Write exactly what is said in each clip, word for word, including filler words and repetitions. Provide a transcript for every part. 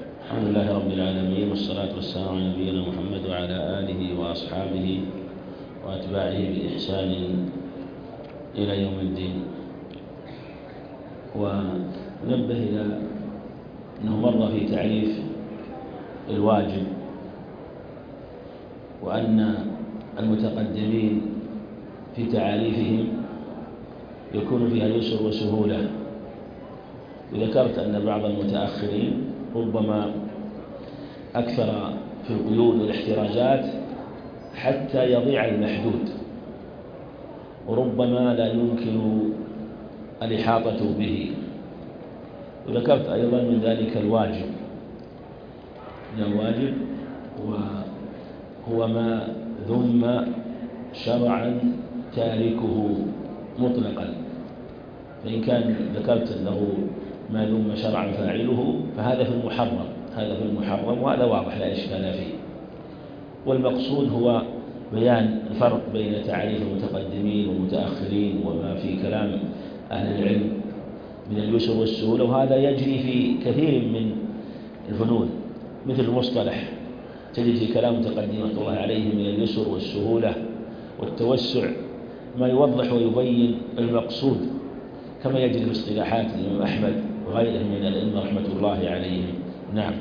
الحمد لله رب العالمين، والصلاة والسلام على نبينا محمد وعلى آله وأصحابه وأتباعه بإحسان إلى يوم الدين. وننبه إلى أنه مر في تعريف الواجب، وأن المتقدمين في تعاريفهم يكون فيها يسر وسهولة، وذكرت أن بعض المتأخرين ربما أكثر في القيود والاحتراجات حتى يضيع المحدود، وربما لا يمكن الإحاطة به. وذكرت أيضا من ذلك الواجب، من الواجب وهو ما ذم شرعا تاركه مطلقا، فإن كان ذكرت أنه ما ذم شرعا فاعله فهذا في المحرم، هذا في المحرم وهذا واضح لا إشكال فيه. والمقصود هو بيان الفرق بين تعريف المتقدمين والمتأخرين وما في كلام أهل العلم من اليسر والسهولة، وهذا يجري في كثير من الفنون، مثل المصطلح تجد في كلام المتقدمين رحمة الله عليهم من اليسر والسهولة والتوسع ما يوضح ويبين المقصود، كما يجري في اصطلاحات الإمام أحمد وغيره من الأئمة رحمة الله عليهم. نعم.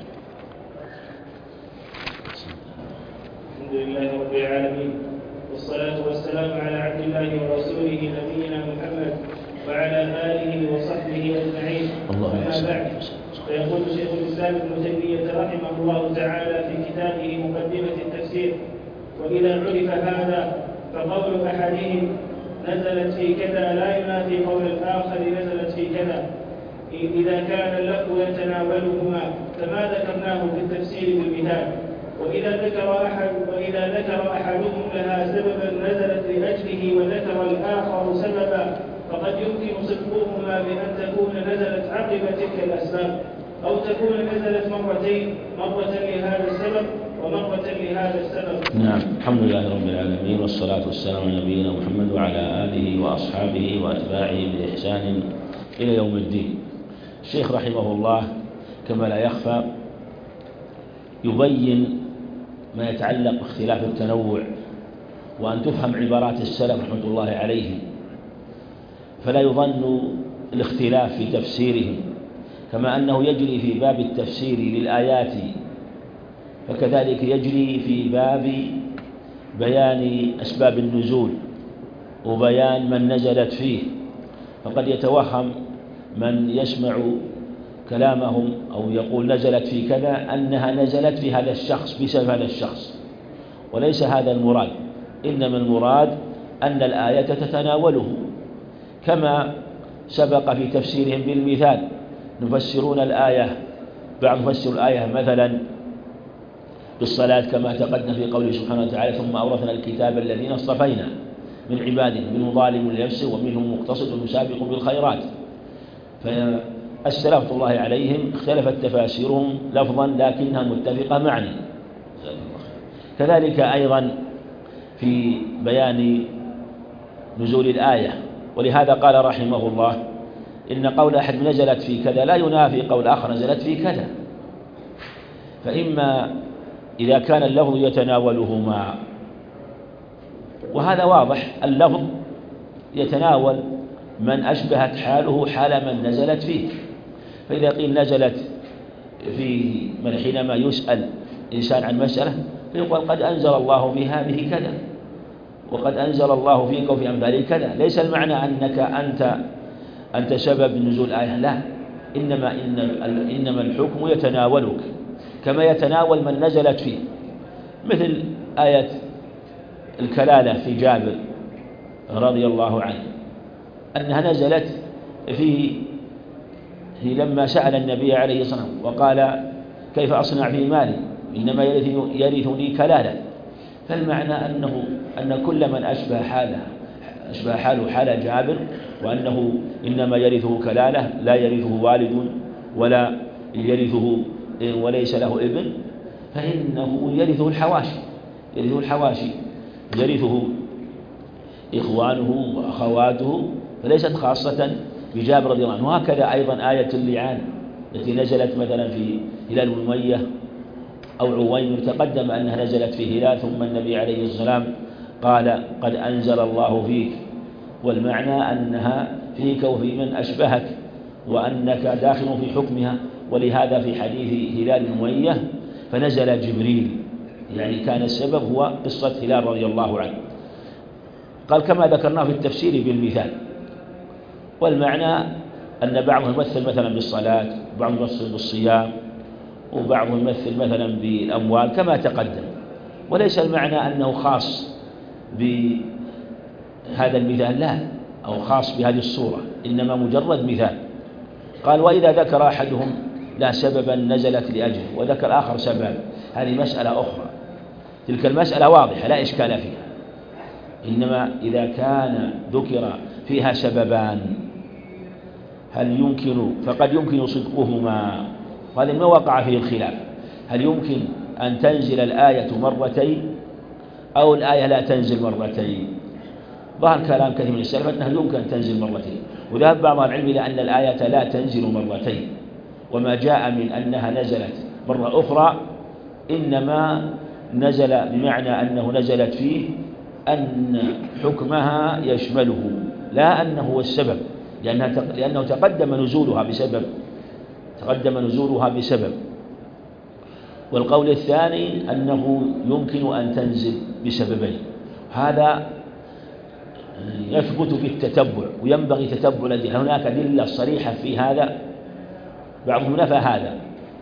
الحمد لله رب العالمين، والصلاة والسلام على عبد الله ورسوله نبينا محمد وعلى آله وصحبه أجمعين. أما بعد، فيقول شيخ الإسلام ابن تيمية رحمه الله تعالى في كتابه مقدمة التفسير: وإذا عرف هذا فقول أحدهم نزلت في كذا لا ينافي قول الآخر نزلت في كذا، إذا كان اللفظ يتناولهما كما ذكرناه في التفسير بالمثال. وإذا ذكر أحد وإذا ذكر أحدهم لها سببا نزلت لأجله وذكر الآخر سببا، فقد يمكن صدقهما بأن تكون نزلت عقب تلك الأسباب، أو تكون نزلت مرتين، مرة لهذا السبب ومرة لهذا السبب. نعم. الحمد لله رب العالمين، والصلاة والسلام على نبينا محمد وعلى آله وأصحابه وأتباعه بإحسان إلى يوم الدين. الشيخ رحمه الله كما لا يخفى يبين ما يتعلق باختلاف التنوع، وأن تفهم عبارات السلف رحمة الله عليهم، فلا يظن الاختلاف في تفسيرهم، كما أنه يجري في باب التفسير للآيات فكذلك يجري في باب بيان أسباب النزول وبيان من نزلت فيه. فقد يتوهم من يسمع كلامهم أو يقول نزلت في كذا أنها نزلت في هذا الشخص بسبب هذا الشخص، وليس هذا المراد، إنما المراد أن الآية تتناوله، كما سبق في تفسيرهم بالمثال. نفسرون الآية، بعض يفسر الآية مثلا بالصلاة كما تقدم في قوله سبحانه وتعالى: ثم أورثنا الكتاب الذين اصطفينا من عبادنا منهم ظالم لنفسه ومنهم مقتصد وسابق بالخيرات. فالسلف رحمة الله عليهم اختلفت تفاسيرهم لفظا لكنها متفقة معنى. كذلك أيضا في بيان نزول الآية، ولهذا قال رحمه الله: إن قول أحد نزلت في كذا لا ينافي قول آخر نزلت في كذا. فإما إذا كان اللفظ يتناولهما، وهذا واضح، اللفظ يتناول من أشبهت حاله حال من نزلت فيه. فإذا قيل نزلت في من حينما يسأل إنسان عن مسألة فيقول قد أنزل الله في هذه كذا، وقد أنزل الله فيك وفي أمثال كذا. ليس المعنى أنك أنت أنت سبب نزول آية، لا، إنما إن إنما الحكم يتناولك كما يتناول من نزلت فيه، مثل آية الكلالة في جابر رضي الله عنه أنها نزلت في لما سأل النبي عليه الصلاة والسلام وقال: كيف أصنع في مالي إنما يرثني كلالة. فالمعنى أنه أن كل من أشبه حاله أشبه حاله حال جابر، وأنه إنما يرثه كلالة لا يرثه والد ولا يرثه وليس له ابن، فإنه يرثه الحواشي يرثه الحواشي يرثه إخوانه وأخواته، فليست خاصة بجابر رضي الله عنه. وهكذا أيضا آية اللعان التي نزلت مثلا في هلال بن أمية أو عويمر تقدم أنها نزلت في هلال، ثم النبي عليه السلام قال قد أنزل الله فيك، والمعنى أنها فيك وفي من أشبهك وأنك داخل في حكمها. ولهذا في حديث هلال بن أمية فنزل جبريل، يعني كان السبب هو قصة هلال رضي الله عنه. قال كما ذكرناه في التفسير بالمثال، والمعنى أن بعضهم يمثل مثلا بالصلاة، وبعضهم يمثل بالصيام، وبعضهم يمثل مثلا بالأموال كما تقدم، وليس المعنى أنه خاص بهذا المثال، لا، أو خاص بهذه الصورة، إنما مجرد مثال. قال وإذا ذكر أحدهم لا سببا نزلت لأجله وذكر آخر سبب، هذه مسألة أخرى، تلك المسألة واضحة لا إشكال فيها. إنما إذا كان ذكر فيها سببان هل يمكن، فقد يمكن صدقهما، وهذا ما وقع فيه الخلاف، هل يمكن أن تنزل الآية مرتين أو الآية لا تنزل مرتين؟ ظهر كلام كثير من السلف أنها يمكن أن تنزل مرتين، وذهب بعض العلم إلى أن الآية لا تنزل مرتين، وما جاء من أنها نزلت مرة أخرى إنما نزل بمعنى أنه نزلت فيه أن حكمها يشمله، لا أنه هو السبب، لأنه تقدم نزولها بسبب تقدم نزولها بسبب. والقول الثاني أنه يمكن أن تنزل بسببين، هذا يثبت بالتتبع، وينبغي تتبع الأدلة. هناك أدلة صريحة في هذا، بعضهم نفى هذا،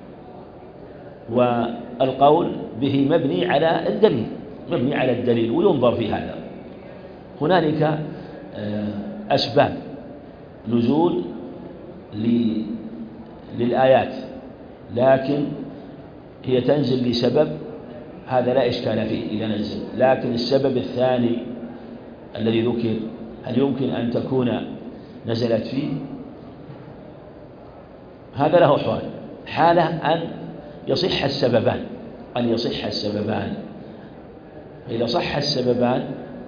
والقول به مبني على الدليل مبني على الدليل وينظر في هذا. هنالك أسباب نزول للآيات، لكن هي تنزل لسبب، هذا لا إشكال فيه إذا نزل. لكن السبب الثاني الذي ذكر هل يمكن أن تكون نزلت فيه؟ هذا له حال، حالة أن يصح السببان أن يصح السببان إذا صح السببان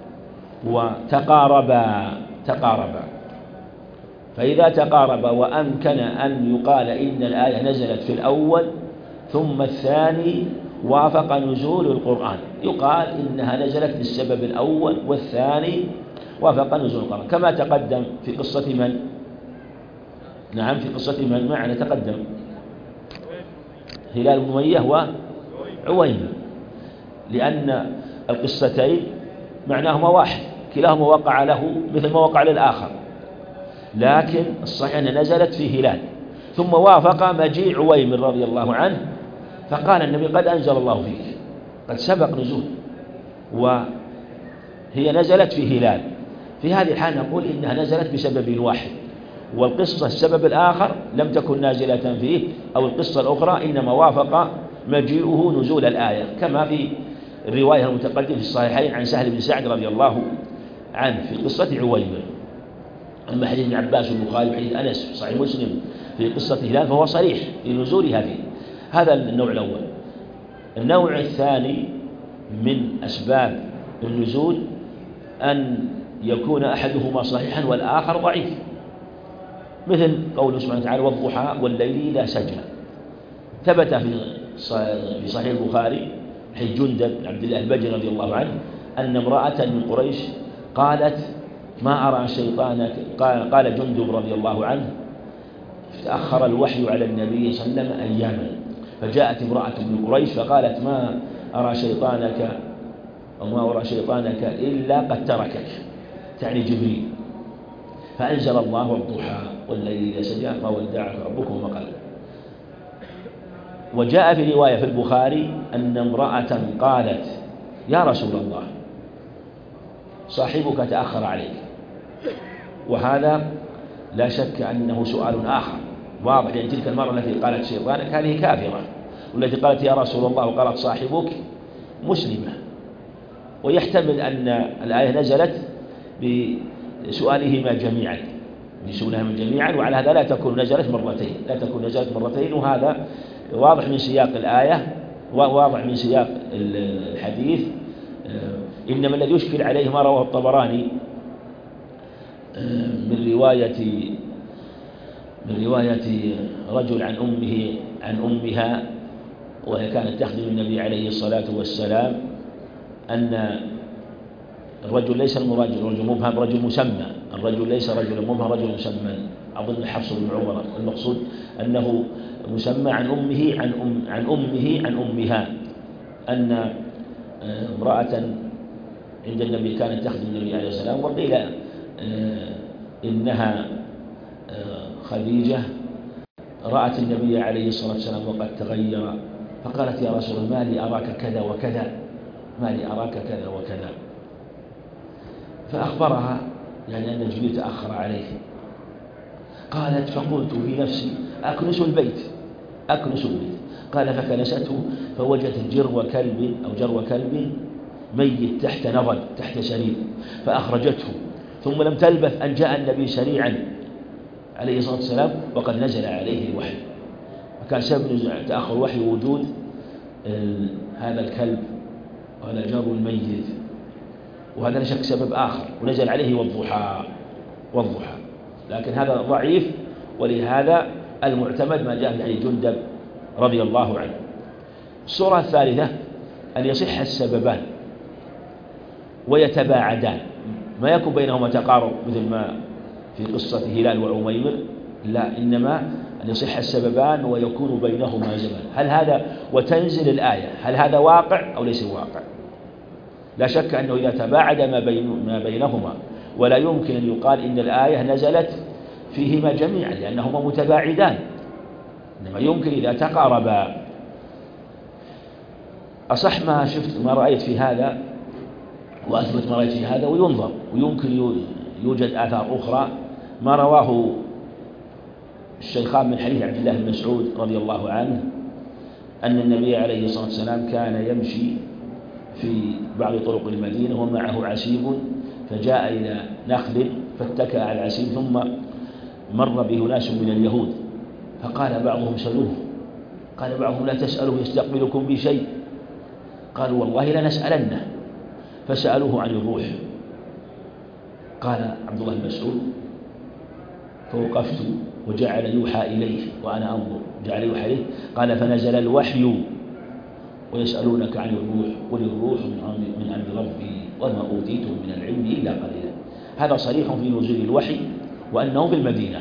وتقاربا تقاربا فإذا تقاربا وأمكن أن يقال إن الآية نزلت في الأول ثم الثاني وافق نزول القرآن، يقال إنها نزلت للسبب الأول والثاني وافق نزول القرآن، كما تقدم في قصة من؟ نعم في قصة من معنا تقدم هلال بن أمية وعويمر، لأن القصتين معناهما واحد، كلاهما وقع له مثل ما وقع للآخر، لكن الصحيح أن نزلت في هلال ثم وافق مجيء عويمر رضي الله عنه، فقال النبي قد أنزل الله فيك، قد سبق نزول، وهي نزلت في هلال. في هذه الحال نقول إنها نزلت بسبب واحد، والقصة السبب الآخر لم تكن نازلة فيه، أو القصة الأخرى إنما وافق مجيئه نزول الآية، كما في الرواية المتقدمة في الصحيحين عن سهل بن سعد رضي الله عنه في قصة عويمر. أما حديث ابن عباس البخاري وحديث أنس في صحيح مسلم في قصة هلال فهو صريح في نزولها فيه. هذا النوع الأول. النوع الثاني من أسباب النزول أن يكون أحدهما صحيحا والآخر ضعيف، مثل قوله سبحانه وتعالى والضحى والليل إذا سجى، ثبت في صحيح البخاري حديث جندب بن عبد الله البجلي رضي الله عنه أن امرأة من قريش قالت ما أرى شيطانك، قال, قال جندب رضي الله عنه تأخر الوحي على النبي صلى الله عليه وسلم أياما، فجاءت امرأة من قريش فقالت ما أرى شيطانك أو ما أرى شيطانك إلا قد تركك، تعني جبريل، فأنزل الله والضحى والليل إذا سجى ما ودعك ربك وما قلى. وجاء في رواية في البخاري أن امرأة قالت يا رسول الله صاحبك تأخر عليك، وهذا لا شك أنه سؤال آخر واضح، لأن تلك المرأة التي قالت شيطانك هذه كافرة، والتي قالت يا رسول الله وقالت صاحبك مسلمة، ويحتمل أن الآية نزلت بسؤالهما جميعا بسؤالهما جميعا وعلى هذا لا تكون نزلت مرتين لا تكون نزلت مرتين وهذا واضح من سياق الآية وواضح من سياق الحديث. إنما الذي يشكل عليه ما رواه الطبراني من رواية من رواية رجل عن أمه عن أمها وهي كانت تخدم النبي عليه الصلاة والسلام أن الرجل ليس المراد رجل مبهم، رجل مسمى، الرجل ليس رجلا مبهم، رجل مسمى، أظن حفص بن عمر، المقصود أنه مسمى عن أمه عن أم عن أمه عن أمها، أن امرأة عند النبي كانت تخدم النبي عليه السلام، وقيل إنها خديجة رأت النبي عليه الصلاة والسلام وقد تغير، فقالت يا رسول الله ما لي أراك كذا وكذا، ما لي أراك كذا وكذا، فأخبرها يعني أن جبريل تأخر عليه. قالت فقلت في نفسي أكنس البيت أكنس البيت قال فكنسته فوجدت جرو كلب أو جرو كلب ميت تحت نضل تحت سرير فأخرجته، ثم لم تلبث أن جاء النبي سريعا عليه الصلاة والسلام وقد نزل عليه الوحي. فكان سبب تأخر الوحي وجود هذا الكلب وهذا الجرو الميت، وهذا لا شك سبب آخر، ونزل عليه والضحى والضحى لكن هذا ضعيف، ولهذا المعتمد ما جاء في جندب رضي الله عنه. الصورة الثالثة أن يصح السببان ويتباعدان، ما يكون بينهما تقارب مثل ما في قصة هلال وعميمر، لا، إنما أن يصح السببان ويكون بينهما زمان. هل هذا وتنزل الآية هل هذا واقع أو ليس واقع؟ لا شك أنه إذا تباعد ما, بين ما بينهما، ولا يمكن أن يقال إن الآية نزلت فيهما جميعا لأنهما متباعدان، إنما يمكن إذا تقاربا. أصح ما شفت ما رأيت في هذا وأثبت ما رأيت في هذا، وينظر، ويمكن يوجد آثار أخرى ما رواه الشيخان من حديث عبد الله بن مسعود رضي الله عنه أن النبي عليه الصلاة والسلام كان يمشي في بعض طرق المدينة ومعه عسيب، فجاء إلى نخل فاتكأ على العسيب، ثم مر به ناس من اليهود فقال بعضهم سلوه، قال بعضهم لا تسألوه يستقبلكم بشيء، قالوا والله لنسألنه، فسألوه عن الروح. قال عبد الله بن مسعود فوقفت وجعل يوحى إليه وأنا أنظر، جعل يوحى إليه، قال فنزل الوحي ويسألونك عن الروح قل الروح من أمر ربي وما أوتيتم من العلم إلا قليلا. هذا صريح في نزول الوحي وأنه في المدينة.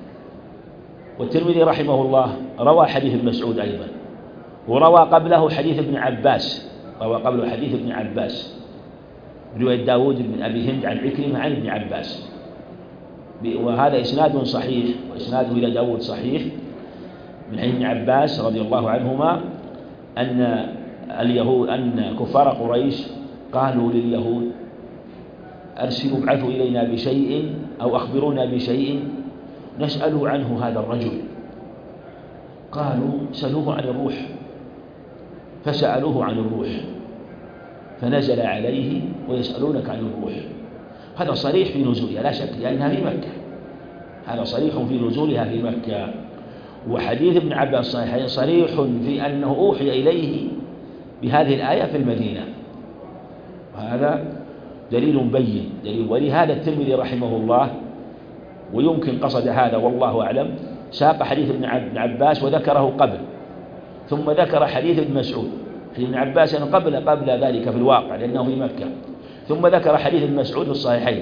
والترمذي رحمه الله روى حديث ابن مسعود أيضا، وروى قبله حديث ابن عباس، روى قبله حديث ابن عباس رواية داود بن أبي هند عن عكرمة عن ابن عباس، وهذا إسناد صحيح، وإسناده إلى داود صحيح من حديث ابن عباس رضي الله عنهما أن اليهود أن كفار قريش قالوا لليهود أرسلوا ابعثوا إلينا بشيء أو أخبرونا بشيء نسأل عنه هذا الرجل، قالوا سألوه عن الروح، فسألوه عن الروح فنزل عليه ويسألونك عن الروح. هذا صريح في نزولها لا شك لأنها في مكة، هذا صريح في نزولها في مكة. وحديث ابن عباس صريح في أنه أوحي إليه بهذه الآية في المدينة، وهذا دليل بين دليل. ولهذا الترمذي رحمه الله ويمكن قصد هذا والله أعلم ساق حديث ابن عباس وذكره قبل، ثم ذكر حديث ابن مسعود، حديث ابن عباس قبل قبل ذلك في الواقع لأنه في مكة، ثم ذكر حديث ابن مسعود في الصحيحين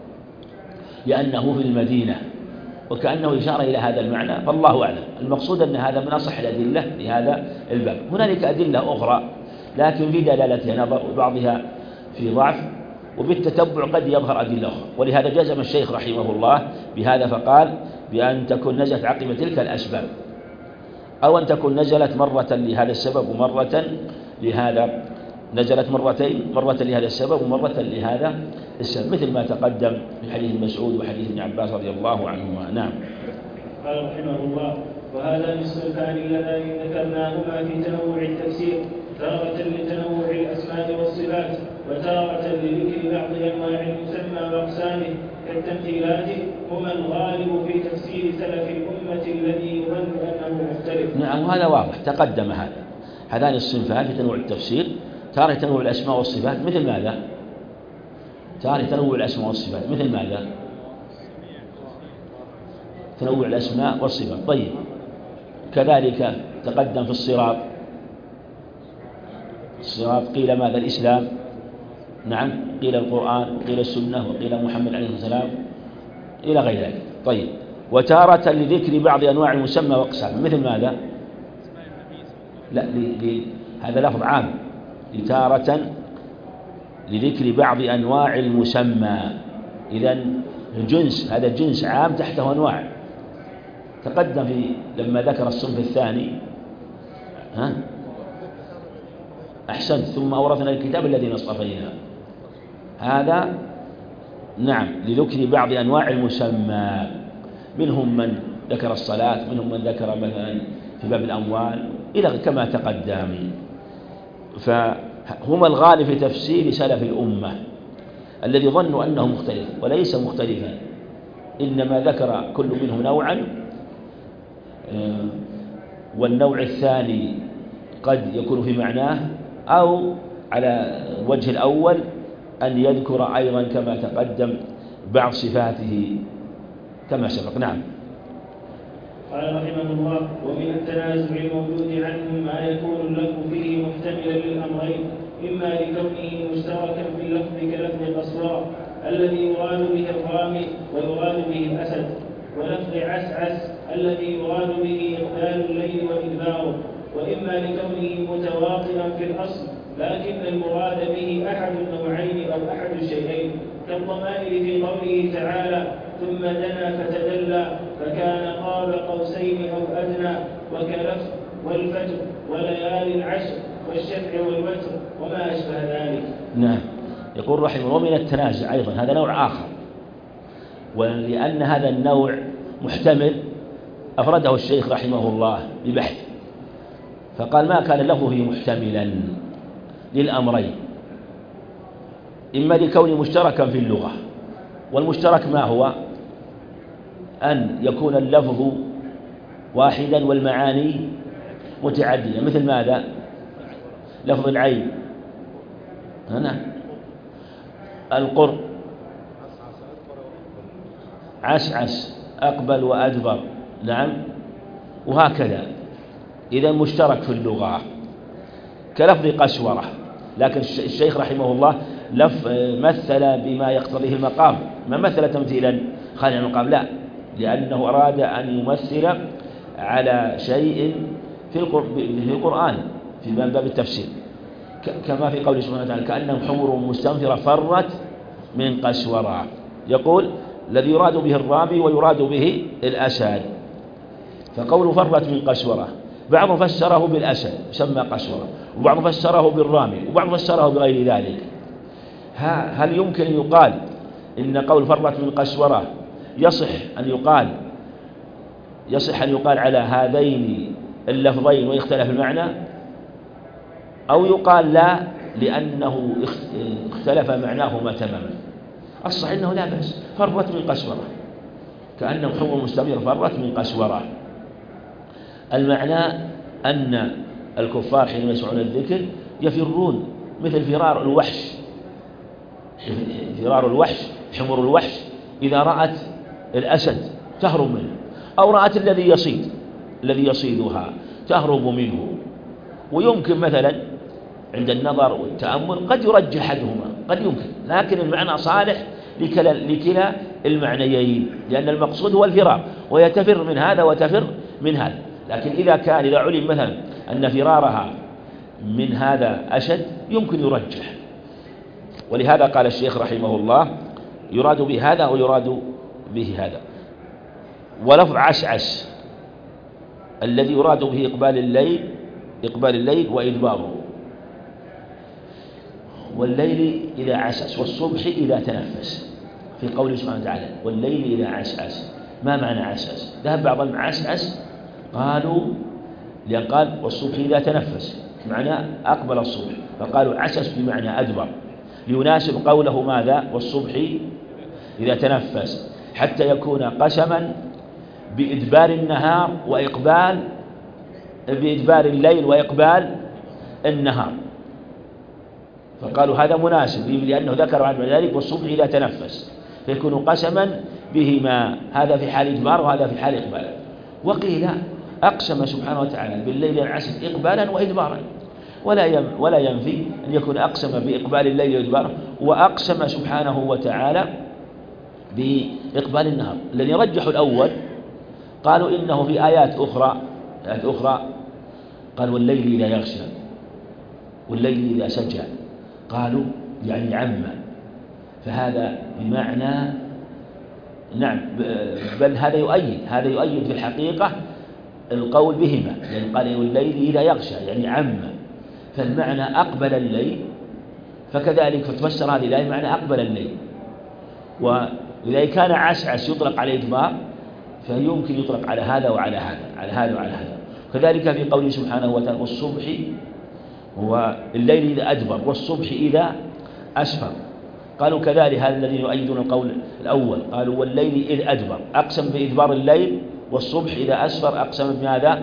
لأنه في المدينة، وكأنه إشارة إلى هذا المعنى، فالله أعلم. المقصود أن هذا من أصح الأدلة لهذا الباب. هنالك أدلة أخرى لكن في دلالتها نظر وبعضها في ضعف، وبالتتبع قد يظهر أدلة أخرى، ولهذا جزم الشيخ رحمه الله بهذا فقال بأن تكون نزلت عقب تلك الأسباب، أو أن تكون نزلت مرة لهذا السبب ومرة لهذا، نزلت مرتين، مرة لهذا السبب ومرة لهذا السبب، مثل ما تقدم في حديث مسعود وحديث ابن عباس رضي الله عنهما. نعم. قال رحمه الله وهذا من الصنفان اللذان ذكرناهما في تنوع التفسير، تارة لتنوع الأسماء والصفات، وتارة لذكر بعض أنواع المسمى وأقسامه كالتمثيلات، هما الغالب في تفسير سلف الأمة الذي يظن أنه مختلف. نعم، وهذا واضح تقدم هذا. هذان الصنفان في تنوع التفسير، تارة تنوع الأسماء والصفات مثل ماذا؟ تارة تنوع الأسماء والصفات مثل ماذا؟ تنوع الأسماء والصفات. طيب كذلك تقدم في الصراط، الصراط قيل ماذا؟ الإسلام، نعم، قيل القرآن، وقيل السنة، وقيل محمد عليه الصلاة والسلام إلى غير ذلك. طيب وتارة لذكر بعض أنواع المسمى وأقسامه، مثل ماذا؟ لا ل... ل... هذا لفظ عام، تارة لذكر بعض أنواع المسمى، إذن الجنس هذا جنس عام تحته أنواع. تقدم في لما ذكر الصنف الثاني، ها أحسنت، ثم أورثنا الكتاب الذين اصطفينا، هذا نعم لذكر بعض أنواع المسمى، منهم من ذكر الصلاة، منهم من ذكر مثلا في باب الأموال إلى كما تقدم. فهما الغالب في تفسير سلف الأمة الذي ظنوا أنه مختلف وليس مختلفا، إنما ذكر كل منهم نوعا، والنوع الثاني قد يكون في معناه، أو على الوجه الأول أن يذكر أيضا كما تقدم بعض صفاته كما سبق. نعم. قال رحمه الله: ومن التنازع الموجود عنه ما يكون اللفظ فيه محتملا للأمرين، إما لكونه مشتركا في اللفظ كلفظ قصواء الذي يراد به الرامي ويراد به الأسد، ولفظ عسعس الذي يراد به إقبال الليل وإدباره، وإما لكونه متواطئا في الأصل لكن المراد به أحد النوعين أو أحد الشيئين، كالضمائر في قوله تعالى: ثم دنا فتدلى فكان قاب قوسين أو أدنى، وكلفظ والفجر وليالي العشر والشفع والوتر وما أشبه ذلك. نعم. يقول رحمه الله: ومن التنازع أيضا، هذا نوع آخر، ولأن هذا النوع محتمل أفرده الشيخ رحمه الله ببحث، فقال ما كان له فيه محتملا للأمرين، إما لكونه مشتركا في اللغة، والمشترك ما هو؟ أن يكون اللفظ واحدا والمعاني متعددة، مثل ماذا؟ لفظ العين، هنا القرب، عسعس أقبل وأدبر، نعم، وهكذا. إذا مشترك في اللغة، كلفظ قسورة، لكن الشيخ رحمه الله لف مثل بما يقتضيه المقام، ما مثل تمثيلا خارج المقام، لا، لأنه أراد أن يمثل على شيء في القرآن في باب التفسير، كما في قوله سبحانه وتعالى: كأنهم حمر مستنفرة فرت من قسورة. يقول الذي يراد به الرامي ويراد به الأسد، فقول فرت من قسورة بعض فسره بالأسد سمى قسورة، وبعض فسره بالرامي، وبعض فسره بغير ذلك. هل يمكن أن يقال إن قول فرت من قسورة يصح أن يقال يصح أن يقال على هذين اللفظين ويختلف المعنى، أو يقال لا لأنه اختلف معناهما تماما؟ الصحيح أنه لا بأس، فرت من قسورة كأنهم حمر مستنفرة فرت من قسورة. المعنى أن الكفار حينما يسمعون الذكر يفرون، مثل فرار الوحش، فرار الوحش، حمر الوحش إذا رأت الأسد تهرب منه، أو رأت الذي يصيد الذي يصيدها تهرب منه. ويمكن مثلا عند النظر والتأمل قد يرجح أحدهما، قد يمكن، لكن المعنى صالح لكلا, لكلا المعنيين، لأن المقصود هو الفرار، وهي تفر من هذا وتفر من هذا. لكن إذا كان إذا علم مثلا أن فرارها من هذا أشد يمكن يرجح، ولهذا قال الشيخ رحمه الله: يراد به هذا ويراد به هذا. ولفظ عسعس الذي يراد به إقبال الليل إقبال الليل وإدباره، والليل إذا عسعس والصبح إذا تنفس، في قوله سبحانه وتعالى: والليل إذا عسعس. ما معنى عسعس؟ ذهب بعض المعسعس قالوا لأن قال والصبح إذا تنفس معنى أقبل الصبح، فقالوا عسس بمعنى أدبر، ليناسب قوله ماذا؟ والصبح إذا تنفس، حتى يكون قسما بإدبار النهار وإقبال بإدبار الليل وإقبال النهار، فقالوا هذا مناسب لأنه ذكر عن ذلك والصبح إذا تنفس، فيكون قسما بهما، هذا في حال إجبار وهذا في حال إقبال. وقيل أقسم سبحانه وتعالى بالليل والعشر إقبالا وإدبارا، ولا ولا ينفي أن يكون أقسم بإقبال الليل وإدباره، وأقسم سبحانه وتعالى بإقبال النهار. الذي رجحوا الأول قالوا إنه في آيات أخرى آيات أخرى قال والليل إذا يغشى والليل إذا سجى، قالوا يعني عم، فهذا بمعنى نعم، بل هذا يؤيد هذا يؤيد في الحقيقة القول بهما، يعني قال والليل إذا يغشى يعني عم، فالمعنى أقبل الليل، فكذلك فتفسر هذه الآية معنى أقبل الليل. وإذا كان عسعس يطلق على إدبار فيمكن يطلق على هذا وعلى هذا، على هذا وعلى هذا. كذلك في قوله سبحانه وتعالى والصبح والليل إذا أدبر والصبح إذا أسفر، قالوا كذلك هذا الذين يؤيدون القول الأول، قالوا والليل إذ أدبر أقسم بإدبار الليل، والصبح إذا أسفر أقسم بماذا؟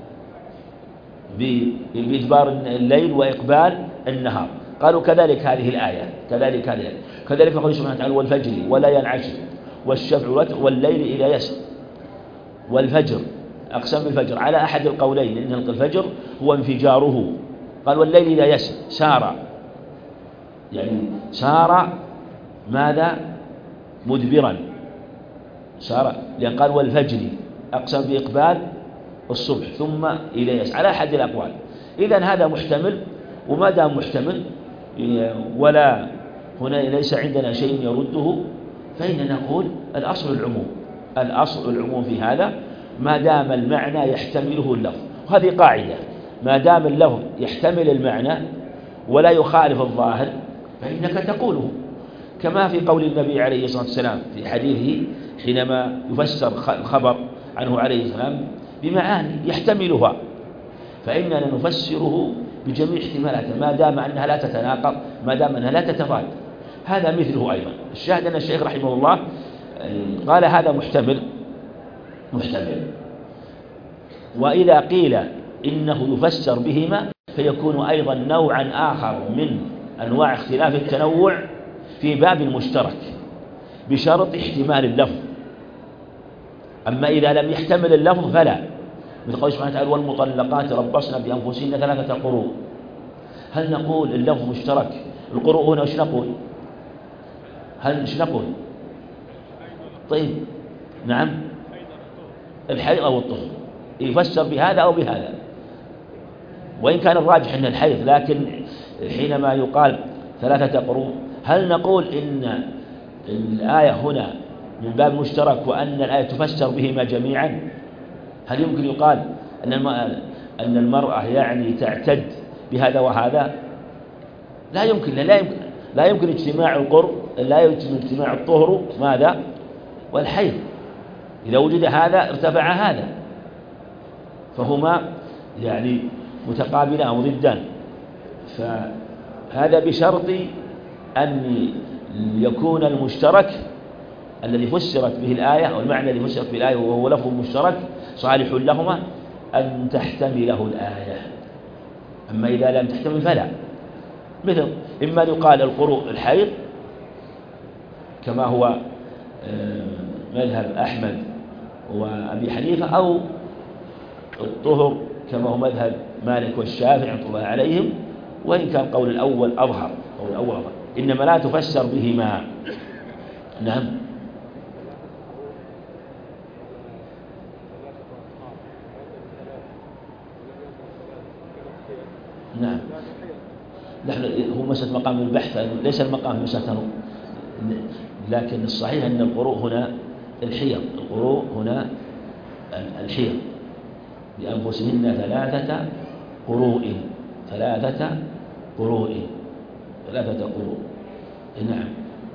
بإدبار الليل وإقبال النهار. قالوا كذلك هذه الآية كذلك هذه الآية كذلك قوله سبحانه وتعالى والفجر ولا ينعشر والشفع والليل إذا يسر، والفجر أقسم بالفجر على أحد القولين، إن الفجر هو انفجاره، قال والليل إذا يسر سار، يعني سار ماذا؟ مدبرا سار، لأن قال والفجر أقسم بإقبال الصبح ثم إذا يسر على أحد الأقوال. إذن هذا محتمل، وما دام محتمل ولا هنا ليس عندنا شيء يرده، فإننا نقول الأصل العموم، الأصل العموم في هذا ما دام المعنى يحتمله اللفظ. وهذه قاعدة، ما دام اللفظ يحتمل المعنى ولا يخالف الظاهر فإنك تقوله، كما في قول النبي عليه الصلاة والسلام في حديثه حينما يفسر الخبر عنه عليه السلام بمعاني يحتملها، فإننا نفسره بجميع احتمالاته ما دام أنها لا تتناقض، ما دام أنها لا تتضاد. هذا مثله أيضا. الشاهد أن الشيخ رحمه الله قال هذا محتمل محتمل وإذا قيل إنه يفسر بهما فيكون أيضا نوعا آخر من أنواع اختلاف التنوع في باب المشترك بشرط احتمال اللفظ. أما إذا لم يحتمل اللفظ فلا، مثل قوله سبحانه وتعالى والمطلقات ربصن بأنفسهن ثلاثة قروء، هل نقول اللفظ مشترك؟ القروء هنا وش نقول؟ هل ايش نقول؟ طيب نعم الحيض أو الطهر، يفسر بهذا أو بهذا، وإن كان الراجح أن الحيض، لكن حينما يقال ثلاثة قروء هل نقول إن الآية هنا من باب مشترك وأن الآية تفسر بهما جميعا؟ هل يمكن يقال أن المرأة يعني تعتد بهذا وهذا؟ لا يمكن لا يمكن, لا يمكن اجتماع القرء، لا يمكن اجتماع الطهر ماذا والحيض. إذا وجد هذا ارتفع هذا، فهما يعني متقابلان وضدان. فهذا بشرط أن يكون المشترك الذي فسرت به الآية أو المعنى الذي فسرت به الآية وهو لفظ مشترك صالح لهما أن تحتمله الآية. أما إذا لم تحتمل فلا، مثل إما يقال القروء الحيض كما هو مذهب أحمد وأبي حنيفة، أو الطهر كما هو مذهب مالك والشافعي رحمة الله عليهم، وإن كان قول الأول أظهر، قول الأول أظهر، إنما لا تفسر بهما. نعم نعم نحن هو مسألة مقام البحث، ليس المقام مسألة، لكن الصحيح أن القروء هنا الحيض، القروء هنا الحيض بأنفسهن ثلاثة قروء ثلاثة قروء ثلاثة قروء. نعم.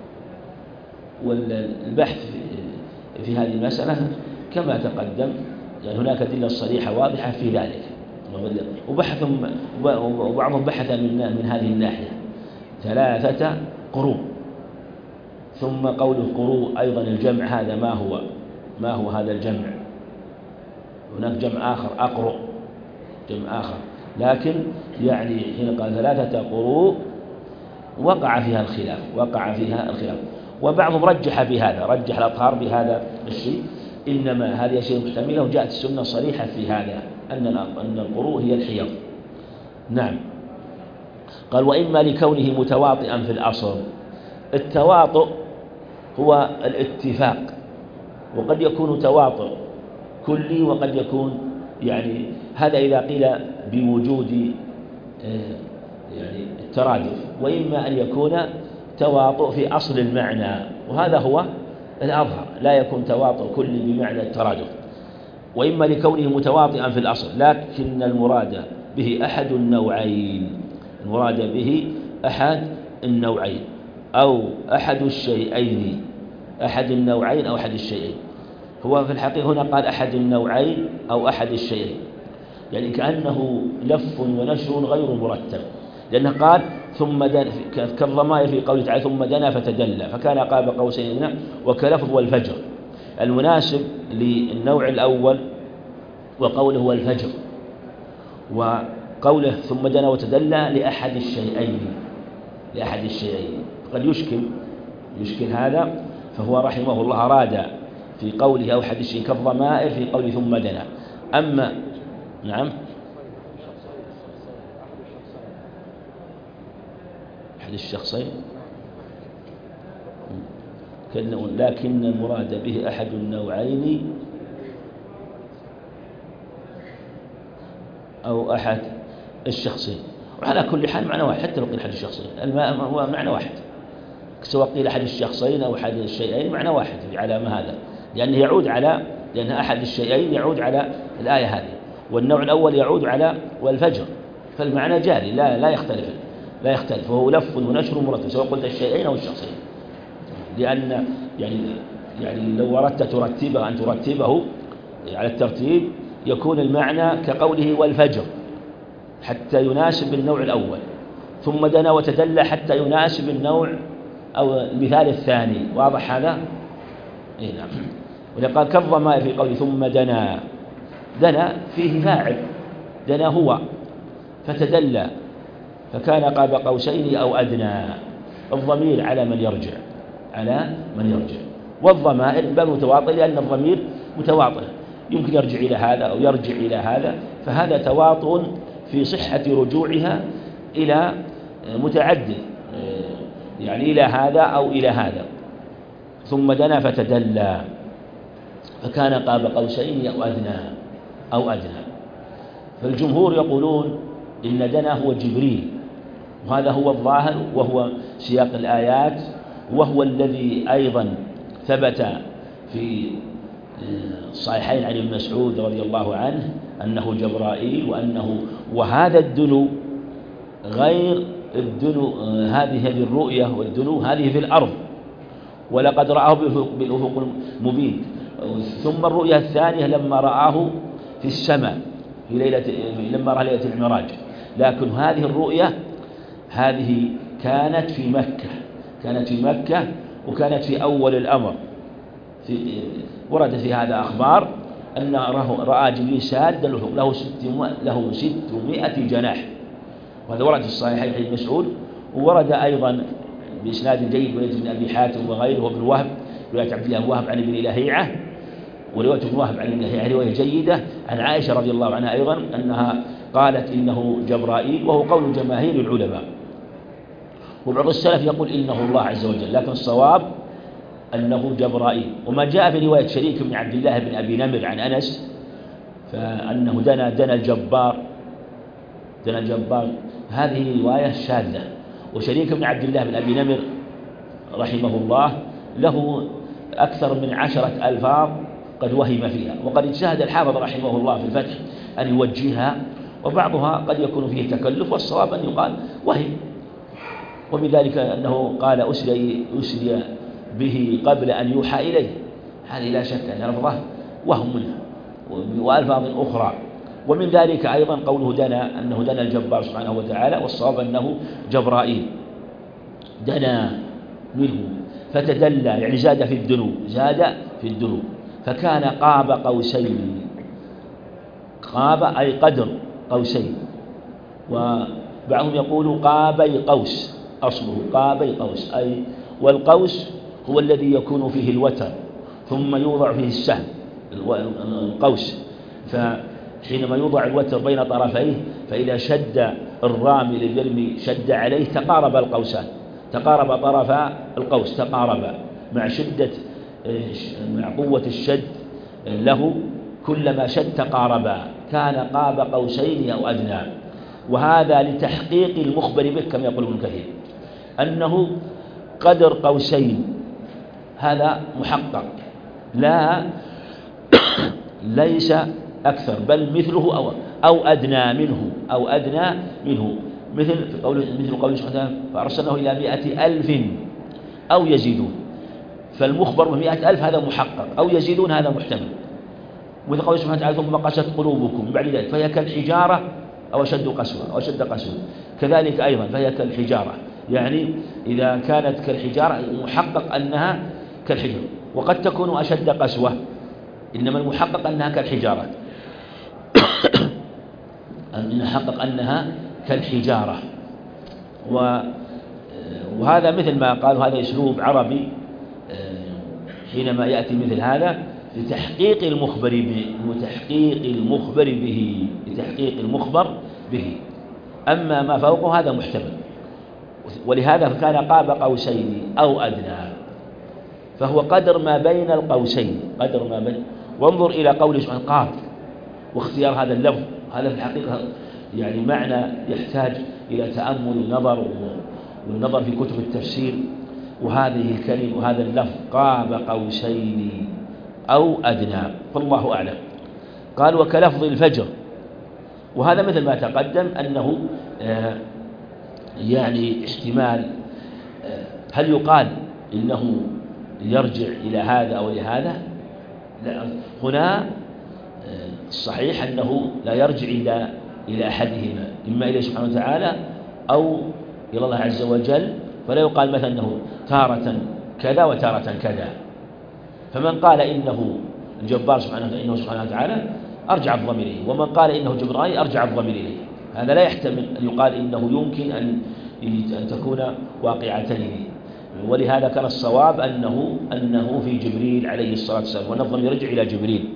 والبحث في هذه المسألة كما تقدم، يعني هناك أدلة صريحة واضحة في ذلك، وبحث وبعضهم بحث من من هذه الناحية ثلاثة قروء. ثم قوله قروء أيضا الجمع هذا ما هو ما هو هذا الجمع؟ هناك جمع آخر أقرؤ، جمع آخر، لكن يعني حين قال ثلاثة قروء وقع فيها الخلاف وقع فيها الخلاف وبعضهم رجح بهذا، رجح الأطهار بهذا الشيء، إنما هذه شيء محتملة، وجاءت السنة صريحة في هذا أن أن القروء هي الحيض. نعم. قال وإما لكونه متواطئا في الأصل. التواطؤ هو الاتفاق، وقد يكون تواطؤ كلي وقد يكون يعني هذا إذا قيل بوجود يعني الترادف، وإما أن يكون تواطؤ في أصل المعنى، وهذا هو الأظهر، لا يكون تواطؤ كلي بمعنى الترادف. وإما لكونه متواطئا في الأصل، لكن المراد به أحد النوعين، المراد به أحد النوعين أو أحد الشيئين، أحد النوعين أو أحد الشيئين. هو في الحقيقة هنا قال أحد النوعين أو أحد الشيئين، يعني كأنه لف ونشر غير مرتب، لأنه قال ثم دنا كالضمائر في قوله تعالى ثم دنا فتدلى، فكان قاب قوسين وكلفظ والفجر. المناسب للنوع الأول وقوله والفجر، وقوله ثم دنا وتدلى لأحد الشيئين، لأحد الشيئين قد يشكل يشكل هذا، فهو رحمه الله أراد في قوله أو أحد الشيئين كالضمائر في قوله ثم دنا. أما نعم أحد الشخصين، لكن المراد به أحد النوعين أو أحد الشخصين، وعلى كل حال معنى واحد، حتى لو قيل أحد الشخصين هو معنى واحد، سواء قيل أحد الشخصين أو أحد الشيئين معنى واحد على ما هذا، لأنه يعود على لأن أحد الشيئين يعود على الآية هذه، والنوع الأول يعود على والفجر، فالمعنى جاري لا لا يختلف لا يختلف وهو لف ونشر مرتب سواء قلت الشيئين أو الشخصين، لأن يعني يعني لو أردت ترتبه أن ترتبه على الترتيب يكون المعنى كقوله والفجر حتى يناسب النوع الأول، ثم دنا وتدلى حتى يناسب النوع أو المثال الثاني. واضح هذا؟ إيه نعم. ولقال كالضمائر في قوله ثم دنا، دنا فيه فاعل، دنا هو، فتدلى فكان قاب قوسين أو أدنى. الضمير على من يرجع، على من يرجع، والضمائر باب متواطئ لأن الضمير متواطئ يمكن يرجع إلى هذا أو يرجع إلى هذا، فهذا تواطؤ في صحة رجوعها إلى متعدد، يعني إلى هذا أو إلى هذا. ثم دنا فتدلى فكان قاب قوسين أو أدنى أو أدنى. فالجمهور يقولون إن دنا هو جبريل، وهذا هو الظاهر وهو سياق الآيات، وهو الذي أيضا ثبت في الصحيحين عن ابن مسعود رضي الله عنه أنه جبرائيل، وأنه وهذا الدنو غير الدنو هذه الرؤية، والدنو هذه في الأرض ولقد رآه بالأفق المبين، ثم الرؤية الثانية لما رآه في السماء في ليلة لما رأى ليلة المعراج. لكن هذه الرؤية هذه كانت في مكة، كانت في مكة وكانت في أول الأمر. في ورد في هذا أخبار أن رأى جبريل سادا له له ستمائة جناح، وهذا ورد في الصحيحين عن مسعود، وورد أيضا بإسناد جيد ورواية ابن أبي حاتم وغيره وابن وهب، رواية عبد الله وهب عن ابن لهيعة، ورواية ابن وهب عن ابن لهيعة رواية جيدة عن عائشة رضي الله عنها أيضا أنها قالت إنه جبرائيل، وهو قول جماهير العلماء. وبعض السلف يقول إنه الله عز وجل، لكن الصواب أنه جبرائيل. وما جاء في رواية شريك بن عبد الله بن أبي نمر عن أنس فأنه دنا دنا الجبار دنا الجبار، هذه رواية شاذة. وشريك بن عبد الله بن أبي نمر رحمه الله له أكثر من عشرة ألفاظ قد وهم فيها، وقد اجتهد الحافظ رحمه الله في الفتح أن يوجهها، وبعضها قد يكون فيه تكلف، والصواب أن يقال وهم. وبذلك أنه قال أسري, أسري به قبل أن يوحى إليه، هذه لا شك أن لفظه وهم منها وألفاظ أخرى. ومن ذلك أيضا قوله دنا أنه دنا الجبار سبحانه وتعالى، والصواب أنه جبرائيل دنا منه فتدلى، يعني زاد في الدنو، زاد في الدنو، فكان قاب قوسين. قاب أي قدر قوسين، وبعضهم يقول قابي قوس، أصله قابي قوس أي، والقوس هو الذي يكون فيه الوتر ثم يوضع فيه السهم القوس، فحينما يوضع الوتر بين طرفيه فإذا شد الرامي لليرمي شد عليه تقارب القوسان، تقارب طرفا القوس تقاربا مع شدة مع قوة الشد له، كلما شد تقاربا كان قاب قوسين أو أدنى. وهذا لتحقيق المخبر به كما يقول ابن كثير أنه قدر قوسين، هذا محقق لا ليس أكثر بل مثله أو أو أدنى منه أو أدنى منه، مثل قول مثل قول سبحانه وتعالى فأرسلناه إلى مائة ألف أو يزيدون، فالمخبر بمائة ألف هذا محقق، أو يزيدون هذا محتمل. مثل قول سبحانه وتعالى ثم قست قلوبكم بعد ذلك فهي كالحجارة أو أشد قسوة أو أشد قسوة، كذلك أيضا فهي كالحجارة، يعني إذا كانت كالحجارة محقق أنها كالحجارة، وقد تكون أشد قسوة، إنما المحقق أنها كالحجارة المحقق أنها كالحجارة. وهذا مثل ما قالوا هذا أسلوب عربي حينما يأتي مثل هذا لتحقيق المخبر به لتحقيق المخبر به لتحقيق المخبر به أما ما فوقه هذا محتمل، ولهذا كان قاب قوسين أو أدنى، فهو قدر ما بين القوسين قدر ما بين. وانظر إلى قوله سبحانه قاب، واختيار هذا اللفظ هذا في الحقيقة يعني معنى يحتاج إلى تأمل ونظر والنظر في كتب التفسير. وهذه الكلمة وهذا اللفظ قاب قوسين أو أدنى، فالله أعلم. قال وكلفظ الفجر، وهذا مثل ما تقدم أنه آه يعني احتمال آه هل يقال إنه يرجع إلى هذا أو إلى هذا؟ لا، هنا آه الصحيح أنه لا يرجع إلى إلى أحدهما، إما إلى سبحانه وتعالى أو إلى الله عز وجل، فلا يقال مثلا أنه تارة كذا وتارة كذا. فمن قال إنه الجبار سبحانه إنه سبحانه وتعالى أرجع الضمير إليه، ومن قال إنه جبرائيل أرجع الضمير إليه. هذا لا يحتمل أن يقال إنه يمكن أن أن تكون واقعتين، ولهذا كان الصواب أنه أنه في جبريل عليه الصلاة والسلام، وأن الضمير يرجع إلى جبريل.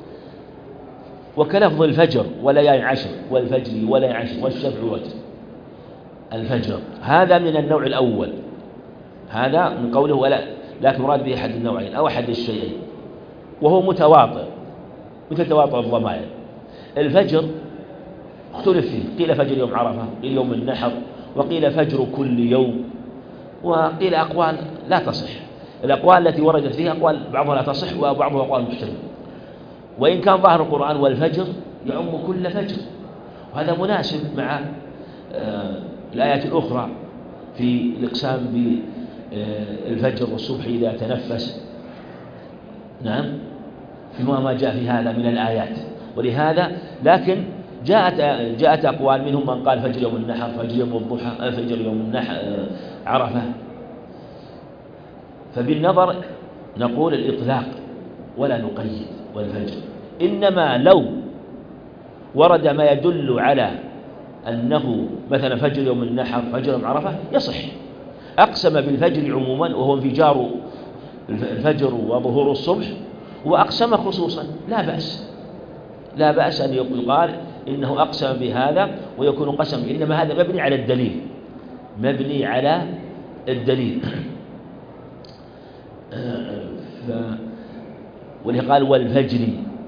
وكلفظ الفجر وليالي عشر والفجر وليالي عشر والشفع والوتر. الفجر هذا من النوع الأول، هذا من قوله ولا لكن مراد به أحد النوعين أو أحد الشيئين، وهو متواطئ مثل تواطؤ الضمائر. الفجر اختلف فيه، قيل فجر يوم عرفة، قيل يوم النحر، وقيل فجر كل يوم، وقيل أقوال لا تصح. الأقوال التي وردت فيها أقوال بعضها لا تصح وبعضها أقوال محتملة، وإن كان ظاهر القرآن والفجر يعم كل فجر، وهذا مناسب مع آه الآيات الأخرى في الإقسام بالفجر والصبح إذا تنفس، نعم فيما ما جاء في هذا من الآيات. ولهذا لكن جاءت جاءت أقوال منهم من قال فجر يوم النحر، فجر يوم الضحى، فجر يوم النحر عرفة. فبالنظر نقول الإطلاق ولا نقيد والفجر، إنما لو ورد ما يدل على أنه مثلا فجر يوم النحر فجر يوم عرفة يصح. أقسم بالفجر عموما وهو انفجار الفجر وظهور الصبح، وأقسم خصوصا لا بأس لا بأس أن يقال إنه أقسم بهذا ويكون قسم، إنما هذا مبني على الدليل مبني على الدليل ولهذا قال والفجر.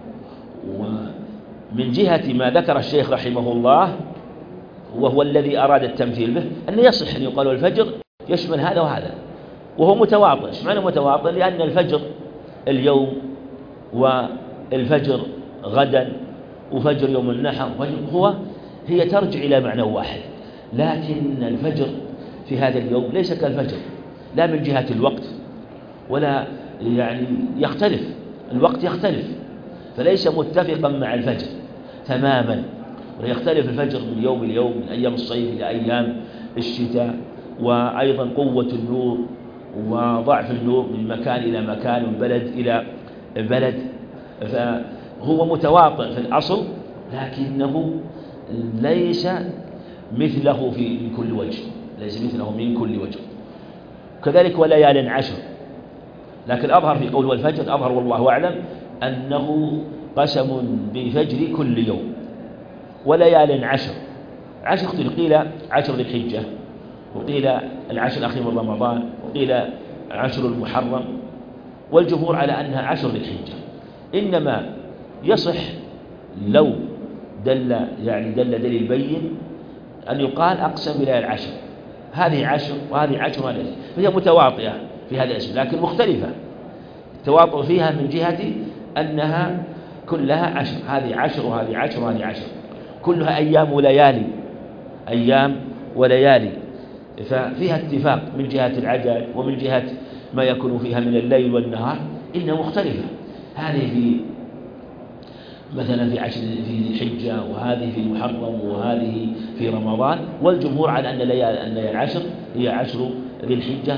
ومن جهة ما ذكر الشيخ رحمه الله وهو الذي أراد التمثيل به أن يصح أن يقال الفجر يشمل هذا وهذا، وهو متواطئ. ايش معنى متواطئ؟ لأن الفجر اليوم والفجر غدا وفجر يوم النحر هو هي ترجع إلى معنى واحد، لكن الفجر في هذا اليوم ليس كالفجر لا من جهة الوقت ولا يعني يختلف الوقت يختلف، فليس متفقا مع الفجر تماما، ويختلف الفجر من يوم إلى يوم، من أيام الصيف إلى أيام الشتاء، وأيضا قوة النور وضعف النور من مكان إلى مكان ومن بلد إلى بلد، فهو متواطئ في الأصل لكنه ليس مثله في من كل وجه ليس مثله من كل وجه. كذلك وليال عشر لكن الأظهر في قول والفجر، الأظهر والله أعلم أنه قسم بفجر كل يوم وليال عشر. عشر قيل عشر ذي الحجة، وقيل العشر الأخير من رمضان، وقيل عشر المحرم، والجمهور على أنها عشر ذي الحجة. إنما يصح لو دل يعني دل دليل بين أن يقال أقسم بليالي العشر، هذه عشر وهذه عشر وهذه عشر، فهي متواطئة في هذا الاسم لكن مختلفة. التواطؤ فيها من جهة أنها كلها عشر، هذه عشر وهذه عشر وهذه عشر، كلها أيام وليالي، أيام وليالي، ففيها اتفاق من جهة العدد ومن جهة ما يكون فيها من الليل والنهار، إنها مختلفة. هذه في مثلا في عشر في الحجة، وهذه في المحرم، وهذه في رمضان، والجمهور على أن ليالي العشر هي عشر ذي الحجة،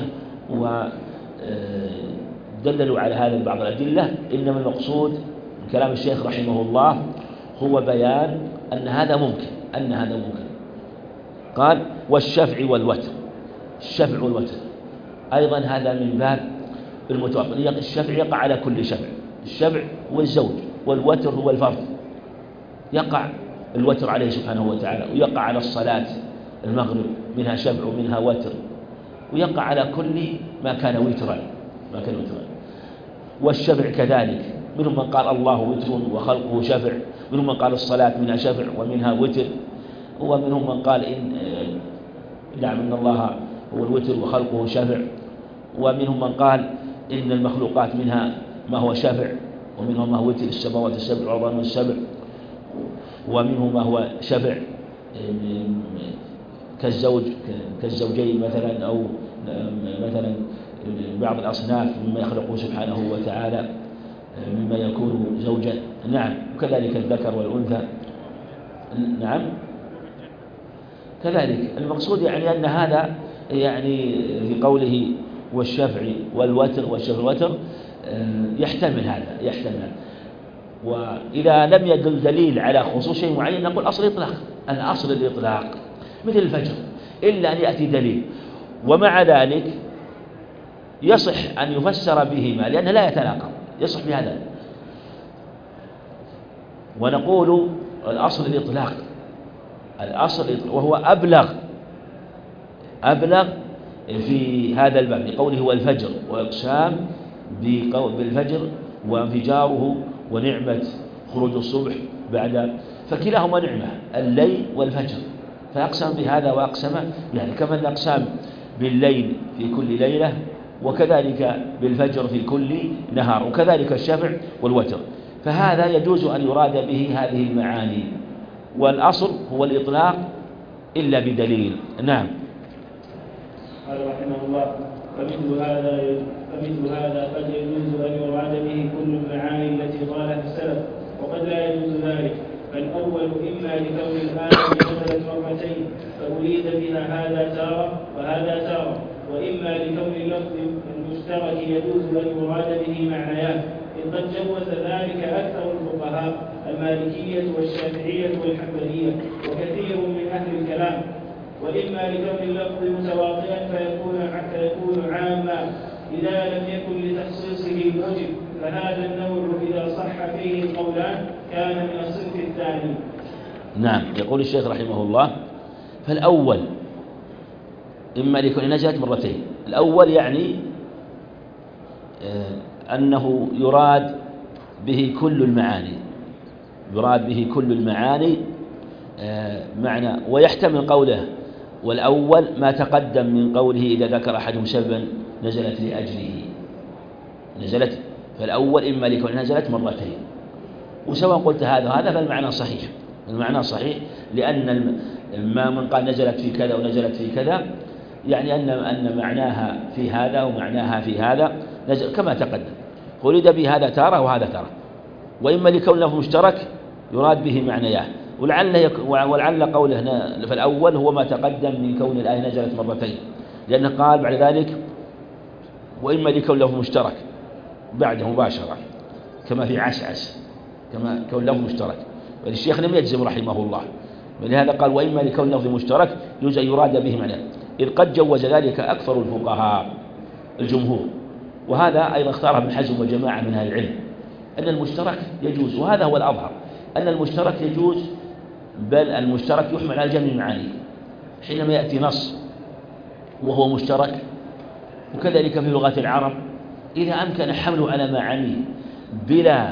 ودللوا على هذا بعض الأدلة. إنما المقصود من كلام الشيخ رحمه الله هو بيان أن هذا ممكن، أن هذا ممكن. قال والشفع والوتر، الشفع والوتر أيضا هذا من باب المتواتر. الشفع يقع على كل شفع، الشفع هو الزوج، والوتر هو الفرد، يقع الوتر عليه سبحانه وتعالى، ويقع على الصلاة المغرب منها شفع ومنها وتر، ويقع على كل ما كان وترا ما كان وترا. والشفع كذلك، منهم من قال الله وتر وخلقه شفع، منهم من قال الصلاة منها شفع ومنها وتر، ومنهم من قال إن نعم إن الله هو الوتر وخلقه شفع، ومنهم من قال إن المخلوقات منها ما هو شفع ومنهم ما هو وتر، السماوات السبع والأرض السبع، ومنهم ما هو شفع كالزوج كالزوجين مثلا، أو مثلا بعض الأصناف مما يخلقه سبحانه وتعالى مما يكون زوجا، نعم، وكذلك الذكر والأنثى، نعم كذلك. المقصود يعني أن هذا يعني في قوله والشفع والوتر والشفع والوتر يحتمل هذا، يحتمل. وإذا لم يدل دليل على خصوص شيء معين نقول أصل الإطلاق، الأصل الإطلاق مثل الفجر، إلا أن يأتي دليل. ومع ذلك يصح أن يفسر بهما لأنه لا يتلاقى، يصح بهذا. ونقول الأصل الإطلاق، الأصل وهو أبلغ أبلغ في هذا الباب لقوله هو الفجر، وإقسام بالفجر وانفجاره ونعمة خروج الصبح بعد، فكلاهما نعمة الليل والفجر، فأقسم بهذا وأقسم يعني كما الأقسام بالليل في كل ليلة، وكذلك بالفجر في كل نهار، وكذلك الشفع والوتر. فهذا يجوز أن يراد به هذه المعاني، والأصل هو الإطلاق إلا بدليل. نعم. قال رحمه الله فمثل هذا فمثل هذا قد يجوز أن يراد به كل المعاني التي قالها السلف، وقد لا يجوز ذلك. فالأول إما لكون الآية نزلت مرتين فأريد بها هذا تارة وهذا تارة، وإما لكون اللفظ المشترك يجوز أن يراد به معنيان، إذ قد جوز ذلك أكثر الفقهاء المالكية والشافعية والحنبلية وكثير من أهل الكلام. وإما لكون اللفظ متواطئا فيكون فيكون عاما إذا لم يكن لتخصيصه موجب، فهذا النوع إذا صح فيه القولان كان من الصنف الثاني. نعم. يقول الشيخ رحمه الله فالأول إما لكون نزلت مرتين، الأول يعني أنه يراد به كل المعاني، يراد به كل المعاني معنى، ويحتمل قوله والأول ما تقدم من قوله إذا ذكر أحدهم سببا نزلت لأجله، نزلت. فالأول إما لكون نزلت مرتين، وسواء قلت هذا وهذا فالمعنى صحيح، المعنى صحيح، لأن ما من قال نزلت في كذا ونزلت في كذا يعني أن أن معناها في هذا ومعناها في هذا نزل كما تقدم، ولد به هذا تارة وهذا تارة. وإما لكون له مشترك يراد به معنياه، ولعل يك... ولعل قوله هنا فالأول هو ما تقدم من كون الآية نزلت مرتين، لأنه قال بعد ذلك وإما لكون له مشترك بعده مباشرة كما في عسعس، كما كون له مشترك، والشيخ لم يجزم رحمه الله، ولهذا قال وإما لكون له مشترك يجوز يراد به معناه، إذ قد جوز ذلك أكثر الفقهاء الجمهور، وهذا أيضا اختاره ابن حزم وجماعة من أهل العلم أن المشترك يجوز، وهذا هو الأظهر أن المشترك يجوز، بل المشترك يحمل على جميع معانيه حينما يأتي نص وهو مشترك. وكذلك في لغة العرب إذا أمكن حمله على معانيه بلا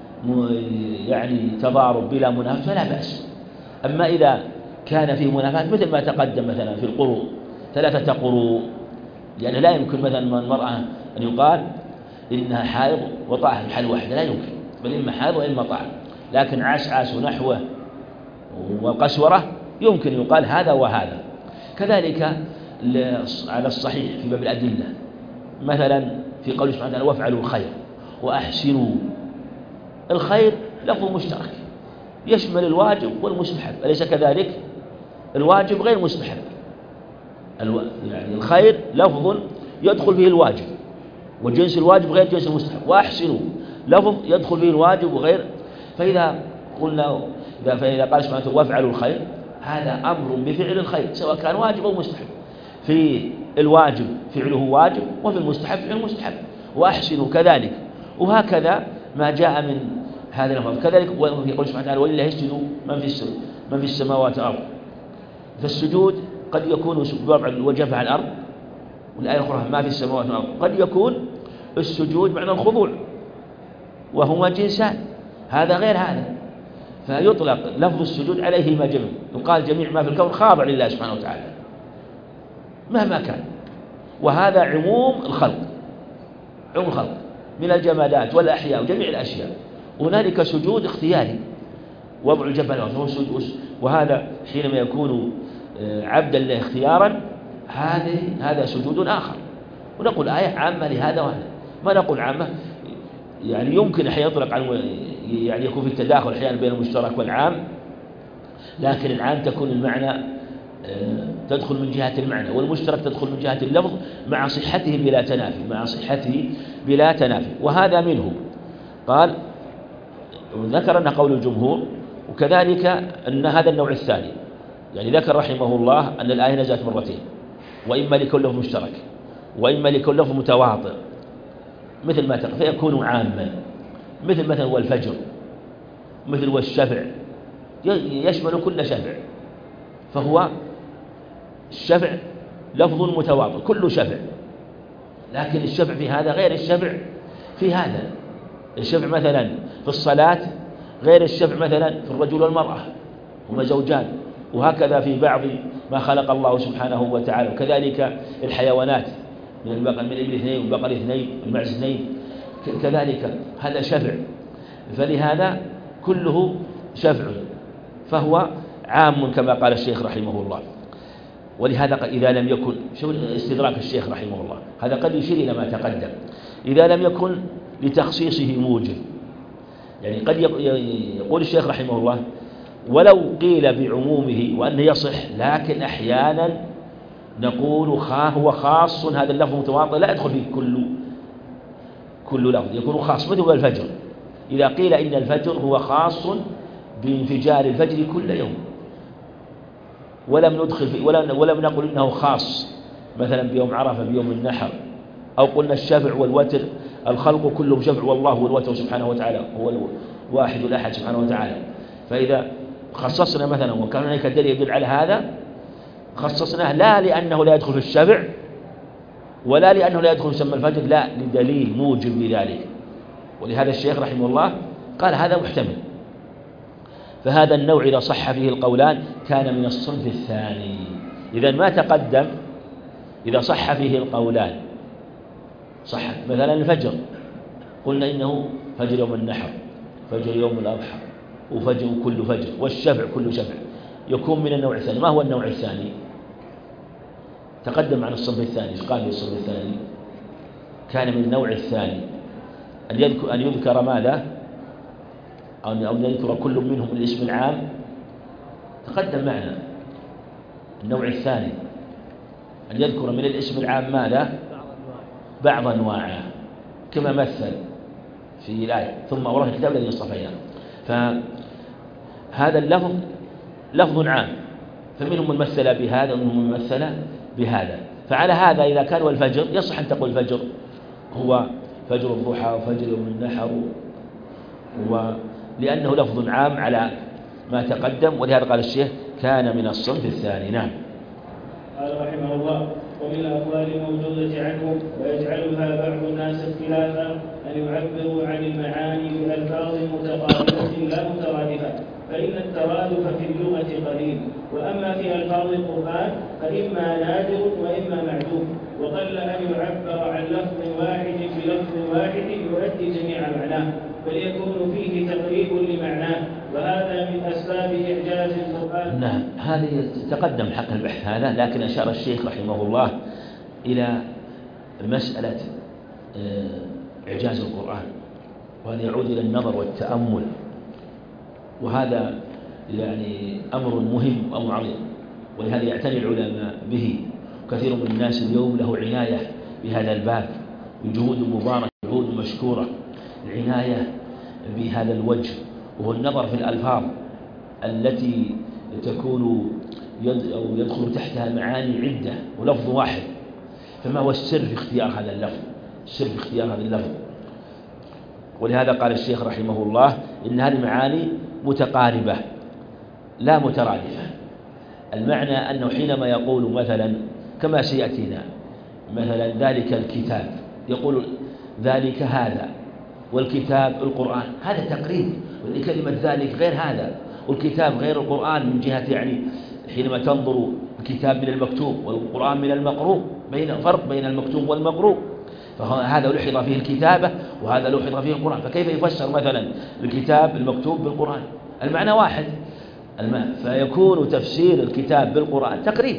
يعني تضارب بلا منافاة فلا بأس. أما إذا كان فيه منافاة مثل ما تقدم مثلا في القروء ثلاثة قروء، يعني لا يمكن مثلا المرأة أن يقال إنها حائض وطاهر بحال واحدة، لا يمكن، بل إما حائض وإما طاهر. لكن عسعس ونحوه والقسورة يمكن يقال هذا وهذا. كذلك على الصحيح في باب الأدلة مثلا في قوله سبحانه وتعالى وافعلوا الخير وأحسنوا، الخير لفظ مشترك يشمل الواجب والمستحب، أليس كذلك؟ الواجب غير مستحب، الو... يعني الخير لفظ يدخل فيه الواجب وجنس الواجب غير جنس المستحب، وأحسنوا لفظ يدخل فيه الواجب وغير. فإذا قلنا فإذا قال سبحانه وتعالى وافعلوا الخير هذا أمر بفعل الخير سواء كان واجب أو مستحب، في الواجب فعله واجب وفي المستحب فعله مستحب، وأحسنوا كذلك. وهكذا ما جاء من هذا اللفظ. كذلك وفي قول سبحانه وتعالى ولله يسجد من في السماء من في السماوات والأرض، فالسجود قد يكون بوضع الوجه على الأرض، والآية الأخرى ما في السماوات والأرض قد يكون السجود معنى الخضوع، وهما جنسان، هذا غير هذا، فيطلق لفظ السجود عليهما جميع، يقال جميع ما في الكون خاضع لله سبحانه وتعالى مهما كان. وهذا عموم الخلق، عموم الخلق من الجمادات والأحياء وجميع الأشياء. هنالك سجود اختياري وضع الجبل، وهذا حينما يكون عبدا له اختيارا هذا هذا سجود آخر. ونقول آية عامة لهذا وهذا، ما نقول عامة، يعني يمكن أحيانا يطلق عن يعني يكون في التداخل أحيانا بين المشترك والعام، لكن العام تكون المعنى تدخل من جهة المعنى، والمشترك تدخل من جهة اللفظ مع صحته بلا تنافي، مع صحته بلا تنافي. وهذا منه قال ذكر أن قول الجمهور، وكذلك أن هذا النوع الثاني، يعني ذكر رحمه الله أن الآية نزلت مرتين، وإما لكون لفظ مشترك وإما لكون لفظ متواطئ مثل ما تقول فيكون عاما، مثل مثلا والفجر، مثل والشفع، يشمل كل شفع، فهو الشفع لفظ متواطئ كل شفع، لكن الشفع في هذا غير الشفع في هذا. الشفع مثلا في الصلاة غير الشفع مثلا في الرجل والمرأة هما زوجان، وهكذا في بعض ما خلق الله سبحانه وتعالى. وكذلك الحيوانات من البقر من الإبل اثنين والبقر اثنين والمعز اثنين، كذلك هذا شفع، فلهذا كله شفع فهو عام كما قال الشيخ رحمه الله. ولهذا إذا لم يكن، شو استدراك الشيخ رحمه الله، هذا قد يشير إلى ما تقدم، إذا لم يكن لتخصيصه موجب، يعني قد يقول الشيخ رحمه الله ولو قيل بعمومه وأنه يصح، لكن أحيانا نقول هو خاص، هذا اللفظ متواطئ لا يدخل فيه كل كل لفظ، يكون خاص، مثل الفجر، إذا قيل إن الفجر هو خاص بانفجار الفجر كل يوم، ولم ندخل فيه ولم, ولم نقل إنه خاص مثلا بيوم عرفة بيوم النحر، أو قلنا الشفع والوتر الخلق كلهم شفع والله هو الوتر سبحانه وتعالى، هو الواحد الأحد سبحانه وتعالى. فإذا خصصنا مثلا وكان هناك دليل يدل على هذا خصصناه لا لأنه لا يدخل في الشفع ولا لأنه لا يدخل في سمى الفجر، لا لدليل موجب لذلك. ولهذا الشيخ رحمه الله قال هذا محتمل. فهذا النوع إذا صح فيه القولان كان من الصنف الثاني. إذا ما تقدم إذا صح فيه القولان، صح مثلا الفجر قلنا إنه فجر يوم النحر، فجر يوم الأضحى، وفجر كل فجر، والشفع كل شفع، يكون من النوع الثاني. ما هو النوع الثاني؟ تقدم عن الصنف الثاني. قال في الصنف الثاني كان من النوع الثاني أن يذكر, أن يذكر ماذا؟ أو أن يذكر كل منهم الاسم العام. تقدم معنا النوع الثاني أن يذكر من الاسم العام ماذا؟ بعض أنواعه كما مثل في الآية ثم أورثنا الكتاب الذي اصطفيناه. فهذا اللفظ لفظ عام، فمنهم من مثل بهذا ومنهم من مثل بهذا. فعلى هذا إذا كان والفجر يصح أن تقول الفجر هو فجر الضحى وفجر يوم النحر، ولأنه لفظ عام على ما تقدم، ولهذا قال الشيخ كان من الصنف الثاني. نعم. قال رحمه الله: ومن الأقوال الموجودة عنه ويجعلها بعض الناس اختلافا أن يعبروا عن المعاني بألفاظ متقاربة لا مترادفة، فإن الترادف في اللغة قليل، وأما في ألفاظ القرآن فإما نادر وإما معدوم، وقل أن يعبر عن لفظ واحد بلفظ واحد يؤدي جميع معناه، بل يكون فيه تقريب لمعناه، وهذا من أسباب إعجاز القرآن. نعم، هذه تقدم حق البحث هذا، لكن أشار الشيخ رحمه الله إلى مسألة إعجاز القرآن، وهذا يعود إلى النظر والتأمل، وهذا يعني أمر مهم وأمر عظيم، ولهذا يعتني العلماء به. كثير من الناس اليوم له عناية بهذا الباب، وجهود مباركة، جهود مشكورة، العناية بهذا الوجه، وهو النظر في الألفاظ التي تكون أو يدخل تحتها معاني عدة ولفظ واحد، فما هو السر في اختيار هذا اللفظ؟ السر في اختيار هذا اللفظ. ولهذا قال الشيخ رحمه الله إن هذه معاني متقاربة لا مترادفة. المعنى أنه حينما يقول مثلا كما سيأتينا مثلا ذلك الكتاب، يقول ذلك هذا، والكتاب القرآن، هذا تقريب، وإن كلمة ذلك غير هذا، والكتاب غير القرآن من جهة يعني حينما تنظر الكتاب من المكتوب والقرآن من المقروء، بين فرق بين المكتوب والمقروء، فهذا لحظ فيه الكتابة وهذا لحظ فيه القرآن، فكيف يفسر مثلا الكتاب المكتوب بالقرآن؟ المعنى واحد، فيكون تفسير الكتاب بالقرآن تقريب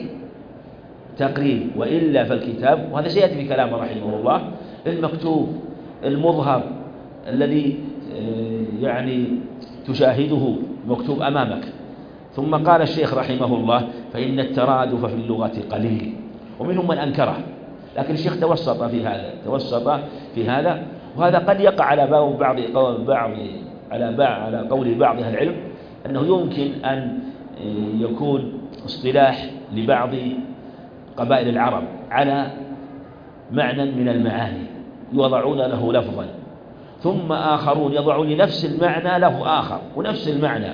تقريب وإلا فالكتاب، وهذا سيأتي في كلامه رحمه الله، المكتوب المظهر الذي يعني تشاهده مكتوب أمامك. ثم قال الشيخ رحمه الله فإن الترادف في اللغة قليل، ومنهم من أنكره، لكن الشيخ توسط في هذا توسط في هذا وهذا قد يقع على بعض بعض على بعض على قول بعض أهل العلم أنه يمكن أن يكون اصطلاح لبعض قبائل العرب على معنى من المعاني يوضعون له لفظا، ثم آخرون يضعون لنفس المعنى لفظ آخر ونفس المعنى،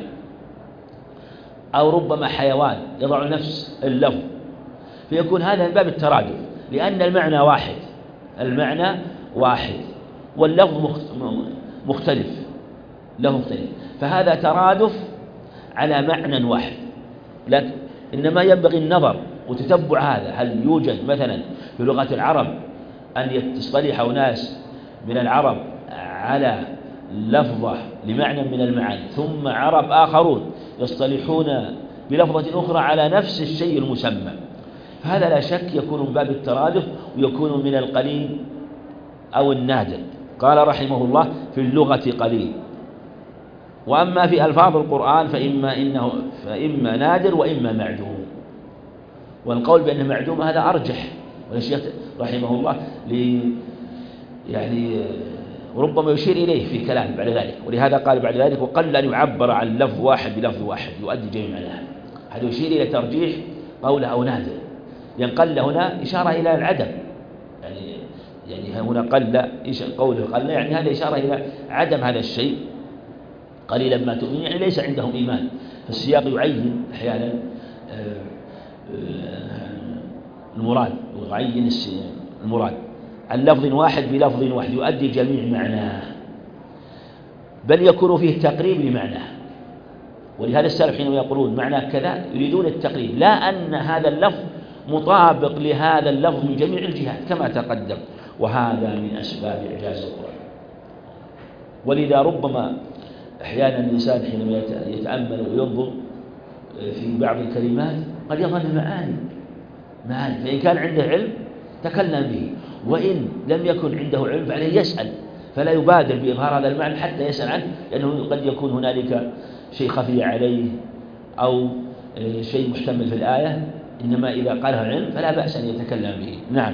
أو ربما حيوان يضع نفس اللفظ، فيكون هذا من باب الترادف، لأن المعنى واحد المعنى واحد واللفظ مختلف له مختلف، فهذا ترادف على معنى واحد. لكن إنما ينبغي النظر وتتبع هذا، هل يوجد مثلا في لغة العرب أن يصطلح ناس من العرب على لفظة لمعنى من المعاني، ثم عرب آخرون يصطلحون بلفظة أخرى على نفس الشيء المسمى، فهذا لا شك يكون من باب الترادف ويكون من القليل أو النادر. قال رحمه الله في اللغة قليل، وأما في ألفاظ القرآن فإما, إنه فإما نادر وإما معدوم، والقول بأنه معدوم هذا أرجح، والشيخ رحمه الله لي يعني وربما يشير إليه في كلام بعد ذلك، ولهذا قال بعد ذلك وقل أن يعبر عن لفظ واحد بلفظ واحد يؤدي جميع معناه، هذا يشير إلى ترجيح قوله أو نادر، لأن قل هنا إشارة إلى العدم، يعني يعني هنا قل قوله قل يعني هذا إشارة إلى عدم هذا الشيء، قليلا ما تؤمن يعني ليس عندهم إيمان، فالسياق يعين أحيانا المراد ويعين المراد عن لفظ واحد بلفظ واحد يؤدي جميع معناه، بل يكون فيه تقريب لمعناه. ولهذا السلف حينما يقولون معناه كذا يريدون التقريب، لا أن هذا اللفظ مطابق لهذا اللفظ من جميع الجهات كما تقدم، وهذا من أسباب إعجاز القرآن. ولذا ربما أحيانا الإنسان حينما يتأمل وينظر في بعض الكلمات قد يظن معاني معاني فإن كان عنده علم تكلم به، وإن لم يكن عنده علم فعليه يسأل، فلا يبادر بإظهار هذا المعنى حتى يسأل عنه، لأنه قد يكون هنالك شيء خفي عليه أو شيء محتمل في الآية، إنما إذا قاله علم فلا بأس أن يتكلم به. نعم.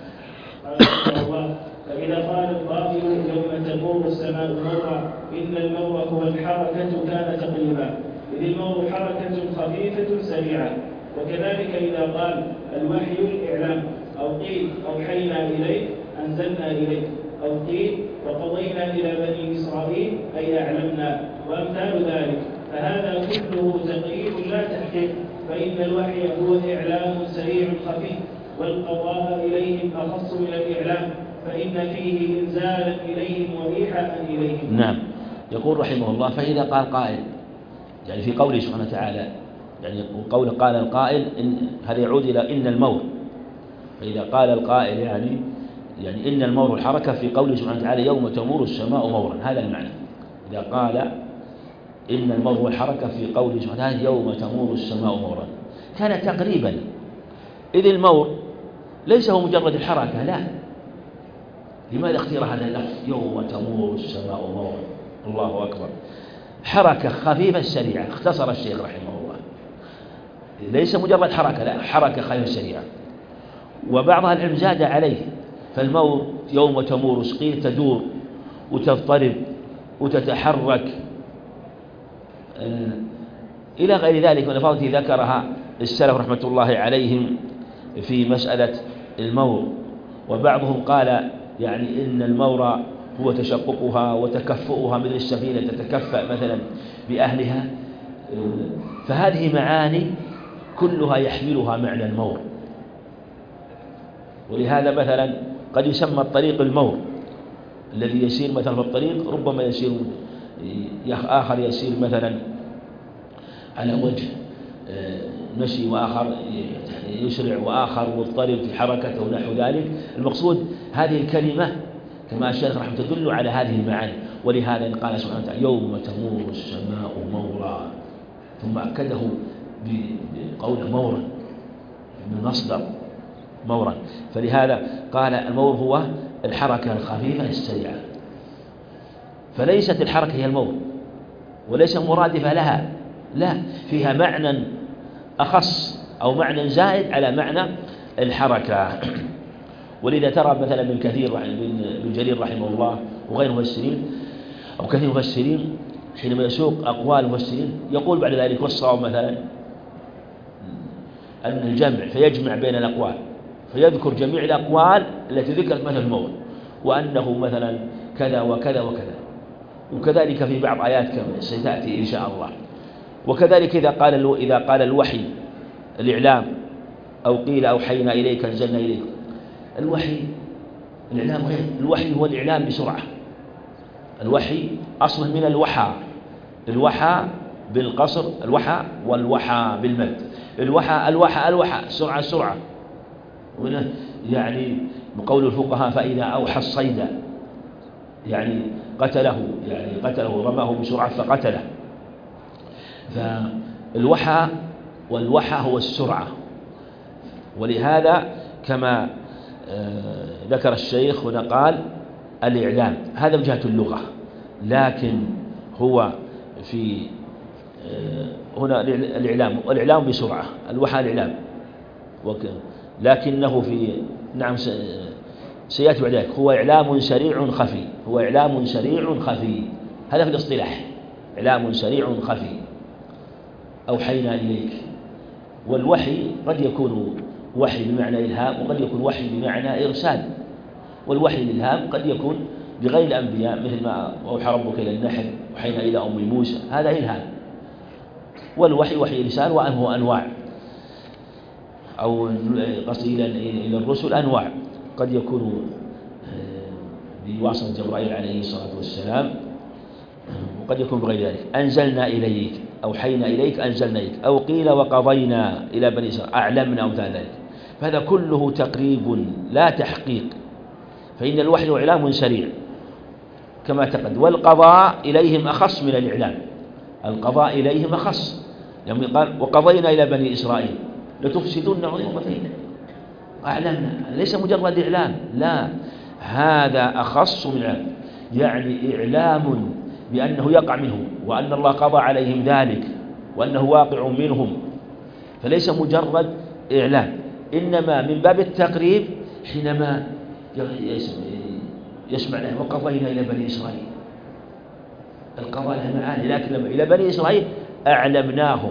فإذا قال القائل يوم تمور السماء مورا إن المور هو الحركة كان تقريبا، إذ المور حركة خفيفة سريعة. وكذلك إذا قال الوحي الإعلام أو قيل أوحينا إليك أنزلنا إليك، أو قيل وقضينا إلى بني إسرائيل أي أعلمنا، وأمثال ذلك. فهذا كله تقريب لا تحقيق، فإن الوحي هو إعلام سريع خفي، والقضاء إليهم أخص من الإعلام، فإن فيه إنزالا إليهم وإيحاء إليهم. نعم. يقول رحمه الله: فإذا قال قائل، يعني في قوله سبحانه وتعالى، يعني قول قال القائل، إن هذا يعود إلى إن المور. فإذا قال القائل يعني يعني إن المور الحركة في قوله سبحانه وتعالى: يوم تمور السماء مورا، هذا المعنى. إذا قال إن المور الحركة في قوله سبحانه وتعالى: يوم تمور السماء مورا، كان تقريبا، إذ المور ليس هو مجرد الحركة، لا. لماذا اختير هذا اللفظ يوم تمور السماء مورا؟ الله أكبر. حركة خفيفة سريعة، اختصر الشيخ رحمه الله، ليس مجرد حركة، لا، حركة خفيفة سريعة. وبعض العلم زاد عليه، فالمور يوم تمور قيل تدور وتضطرب وتتحرك إلى غير ذلك من الألفاظ التي ذكرها السلف رحمة الله عليهم في مسألة المور. وبعضهم قال يعني إن المور هو تشققها وتكفؤها، مثل السفينة تتكفأ مثلا بأهلها. فهذه معاني كلها يحملها معنى المور. ولهذا مثلا قد يسمى الطريق المور، الذي يسير مثلا في الطريق ربما يسير آخر يسير مثلا على وجه مشي، وآخر يسرع، وآخر مضطرب في حركته ونحو ذلك. المقصود هذه الكلمة كما الشيخ رحمه تدل على هذه المعاني. ولهذا قال سبحانه وتعالى: يوم تمور السماء مورا، ثم أكده بقول مورا من مصدر مورا. فلهذا قال المور هو الحركة الخفيفة السريعة، فليست الحركة هي المور وليس مرادفة لها، لا، فيها معنى أخص أو معنى زائد على معنى الحركة. ولذا ترى مثلا ابن كثير ابن جرير رحمه الله وغير مفسرين أو كثير مفسرين حينما يسوق أقوال المفسرين يقول بعد ذلك: والصواب مثلا أن الجمع، فيجمع بين الأقوال، فيذكر جميع الأقوال التي ذكرت مثل المور، وأنه مثلا كذا وكذا وكذا. وكذلك في بعض آيات كما ستأتي إن شاء الله. وكذلك إذا قال إذا قال الوحي الإعلام، أو قيل أوحينا إليك أنزلنا إليك، الوحي الإعلام غير. الوحي هو الإعلام بسرعة. الوحي أصله من الوحى، الوحى بالقصر، الوحى والوحى بالمد. الوحى الوحى الوحى سرعة سرعة، يعني بقول الفقهاء: فإذا أوحى الصيد يعني قتله، يعني قتله رماه بسرعة فقتله. فالوحى والوحى هو السرعة. ولهذا كما ذكر الشيخ هنا قال الإعلام، هذا من جهة اللغة، لكن هو في هنا الإعلام، والإعلام بسرعة، الوحى الإعلام، لكنه في نعم سيأتي بعد ذلك هو إعلام سريع خفي، هو إعلام سريع خفي، هذا في الاصطلاح، إعلام سريع خفي. أوحينا إليك، والوحي قد يكون وحي بمعنى إلهام، وقد يكون وحي بمعنى إرسال. والوحي الإلهام قد يكون بغير الأنبياء، مثل ما أوحى ربك إلى النحل، وحينا إلى أم موسى، هذا إلهام. والوحي وحي إرسال، وأنه أنواع، أو قصدي إلى الرسل أنواع، قد يكون بواسطة جبرائيل عليه الصلاة والسلام، وقد يكون بغير ذلك. أنزلنا إليك، أوحينا إليك، أنزلنا إليك، أو قيل وقضينا إلى بني إسرائيل، أعلمنا، أو ذلك. فهذا كله تقريب لا تحقيق، فإن الوحي إعلام سريع كما تقدم، والقضاء إليهم أخص من الإعلام، القضاء إليهم أخص، يعني قال وقضينا إلى بني إسرائيل لتفسدن عظيمتين، أعلمنا، ليس مجرد إعلام، لا، هذا أخص من الإعلام، يعني إعلام بأنه يقع منهم، وأن الله قضى عليهم ذلك، وأنه واقع منهم، فليس مجرد إعلام، إنما من باب التقريب حينما يسمع له وقضينا إلى بني إسرائيل، القضاء له معاني، لكن لما إلى بني إسرائيل أعلمناهم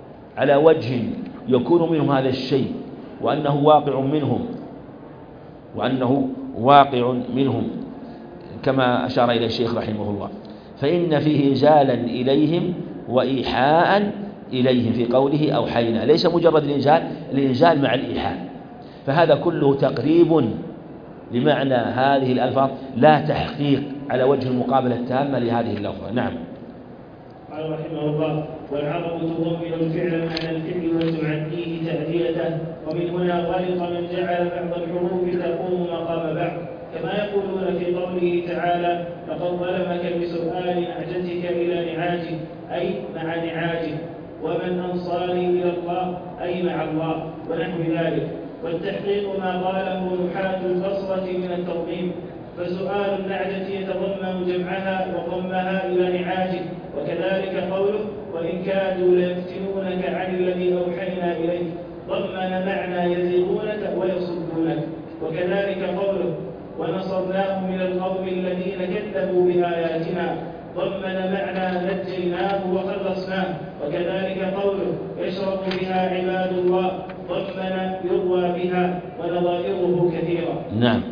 على وجه يكون منهم هذا الشيء، وأنه واقع منهم، وأنه واقع منهم كما أشار إلى الشيخ رحمه الله. فإن فيه إنزالا إليهم وإيحاء إليهم في قوله أوحينا، ليس مجرد الإنزال، الإنزال مع الإيحاء، فهذا كله تقريب لمعنى هذه الألفاظ لا تحقيق على وجه المقابلة التامة لهذه اللفظة. نعم. قال رحمه الله: والعرب تضمن الفعل معنى الفعل وتعديه تأديته، ومن هنا غلط من جعل بعض الحروف تقوم مقام بعض، كما يقولون في قوله تعالى: لقد ظلمك بسؤال نعجتك إلى نعاجه، أي مع نعاجه، ومن أنصاري إلى الله، أي مع الله، ونحو ذلك. والتحقيق ما قاله نحاة البصرة من التضمين، فسؤال النعجة يتضمن جمعها وضمها إلى نعاجه، وكذلك قوله: وإن كادوا ليفتنونك عن الذي أوحينا إليك، ضمن معنى يزيغونك ويصدونك. وكذلك قوله: ونصرناه من القوم الذين كذبوا بآياتنا، ضمن معنى نجيناه وخلصناه. وكذلك قوله: يشرب بها عباد الله، ضمن يروى بها، ونظائره كثيرة. نعم.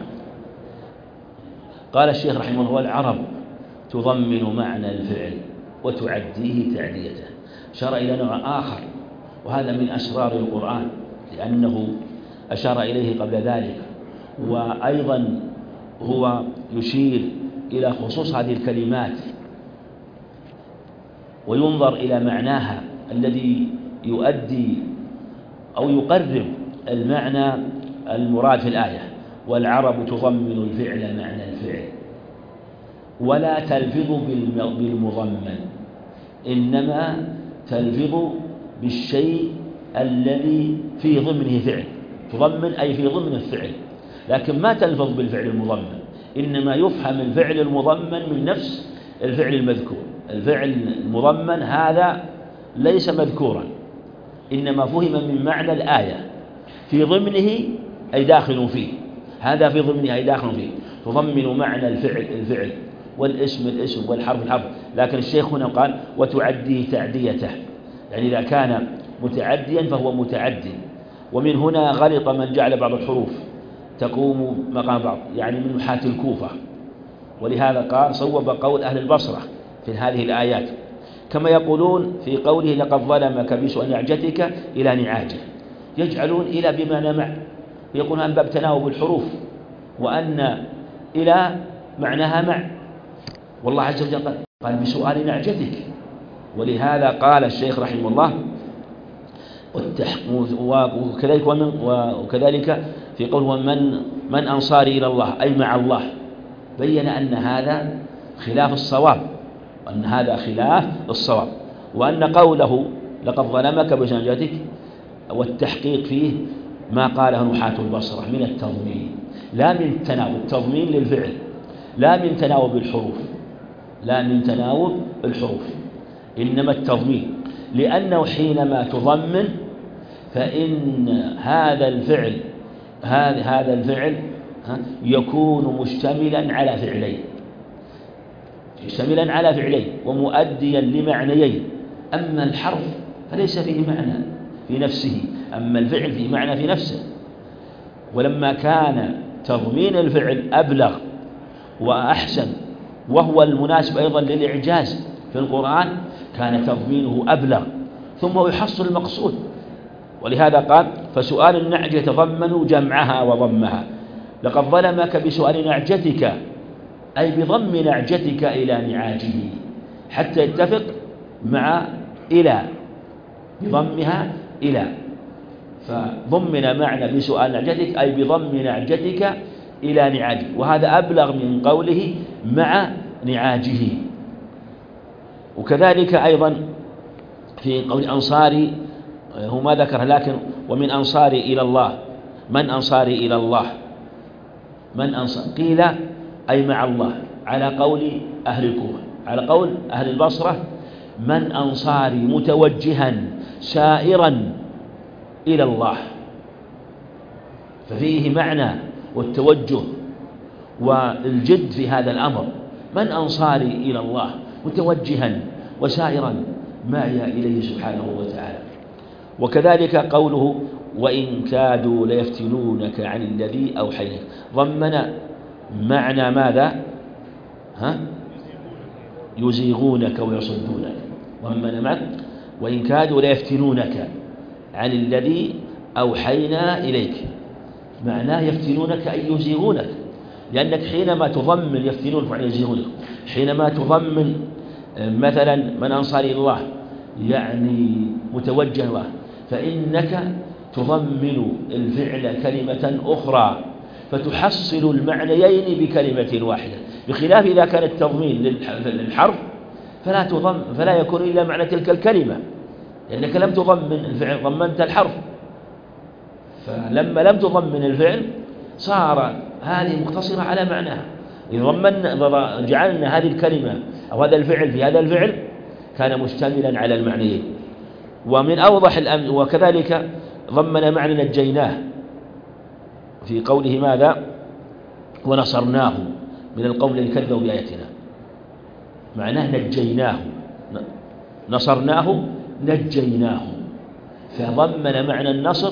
قال الشيخ رحمه الله: والعرب تضمن معنى الفعل وتعديه تعديته. أشار إلى نوع آخر، وهذا من أسرار القرآن لأنه أشار إليه قبل ذلك، وأيضا هو يشير إلى خصوص هذه الكلمات وينظر إلى معناها الذي يؤدي أو يقرب المعنى المراد في الآية. والعرب تضمن الفعل معنى الفعل ولا تلفظ بالمضمن، إنما تلفظ بالشيء الذي في ضمنه فعل. تضمن أي في ضمن الفعل، لكن ما تلفظ بالفعل المضمن، إنما يفهم الفعل المضمن من نفس الفعل المذكور. الفعل المضمن هذا ليس مذكورا، إنما فهم من معنى الآية، في ضمنه أي داخل فيه، هذا في ضمنه أي داخل فيه. تضمن معنى الفعل الفعل والاسم الاسم والحرف الحرف. لكن الشيخ هنا قال: وتعديه تعديته، يعني إذا كان متعديا فهو متعدي. ومن هنا غلط من جعل بعض الحروف تقوم مقام بعض، يعني من نحاة الكوفة، ولهذا قال صوب قول أهل البصرة في هذه الآيات، كما يقولون في قوله: لقد ظلمك بسؤال نعجتك إلى نعاجه، يجعلون إلى بمعنى مع، يقولون أن باب تناوب الحروف، وأن إلى معناها مع، والله عز وجل قال بسؤال نعجتك. ولهذا قال الشيخ رحمه الله: وكذلك, وكذلك في قوله: من, من أنصاري إلى الله، أي مع الله، بين أن هذا خلاف الصواب، وأن هذا خلاف الصواب، وأن قوله لقد ظلمك بسنجتك والتحقيق فيه ما قاله نحاة البصرة من التضمين، لا من تناوب التضمين للفعل، لا من تناوب الحروف، لا من تناوب الحروف، إنما التضمين، لأنه حينما تضمن فإن هذا الفعل هذا الفعل يكون مشتملا على فعلين، مشتملا على فعلين ومؤديا لمعنيين. أما الحرف فليس فيه معنى في نفسه، أما الفعل فيه معنى في نفسه. ولما كان تضمين الفعل أبلغ وأحسن، وهو المناسب أيضا للإعجاز في القرآن، كان تضمينه أبلغ، ثم يحصل المقصود. ولهذا قال: فسؤال النعجة يتضمن جمعها وضمها. لقد ظلمك بسؤال نعجتك، أي بضم نعجتك إلى نعاجه، حتى يتفق مع إلى، بضمها إلى، فضمن معنى بسؤال نعجتك أي بضم نعجتك إلى نعاجه، وهذا أبلغ من قوله مع نعاجه. وكذلك أيضا في قول أنصاري، هو ما ذكر، لكن ومن أنصاري إلى الله، من أنصاري إلى الله، من أنصار قيل أي مع الله، على قول أهل الكوفة. على قول أهل البصرة: من أنصاري متوجها سائرا إلى الله، ففيه معنى والتوجه والجد في هذا الأمر. من أنصاري إلى الله متوجها وسائرا معي إليه سبحانه وتعالى. وكذلك قوله وإن كادوا ليفتنونك عن الذي أوحينا، ضمن معنى ماذا؟ ها؟ يزيغونك ويصدونك، ضمن معنى وإن كادوا ليفتنونك عن الذي أوحينا إليك، معناه يفتنونك أي يزيغونك، لأنك حينما تضمن يفتنونك عن يزيغونك، حينما تضمن مثلا من أنصار الله يعني متوجه الله، فإنك تضمن الفعل كلمة أخرى فتحصل المعنيين بكلمة واحدة، بخلاف إذا كان التضمين للحرف فلا تضم فلا يكون إلا معنى تلك الكلمة، لأنك لم تضمن الفعل، ضمنت الحرف، فلما لم تضمن الفعل صار هذه مقتصرة على معناها. إذا ضمن جعلنا هذه الكلمة أو هذا الفعل في هذا الفعل كان مشتملا على المعنيين. ومن أوضح الأمر وكذلك ضمن معنى نجيناه في قوله ماذا؟ ونصرناه من القوم الذي كذبوا بآياتنا، معناه نجيناه، نصرناه نجيناه، فضمن معنى النصر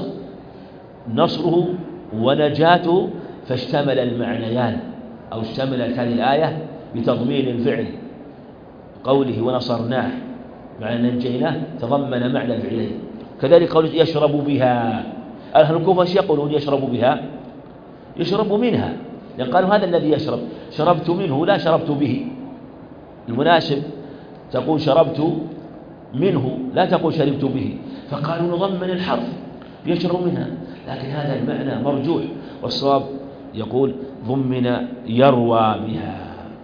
نصره ونجاته، فاشتمل المعنيان أو اشتملت هذه الآية بتضمين الفعل قوله ونصرناه معنى نجيناه تضمن معنى الفعلين. كذلك قوله يشرب بها، أهل الكوفة ايش يقولون؟ يشرب بها، يشرب منها، لأن قالوا هذا الذي يشرب، شربت منه لا شربت به، المناسب تقول شربت منه لا تقول شربت به، فقالوا نضمن الحرف يشرب منها، لكن هذا المعنى مرجوح، والصواب يقول ضمن يروى بها،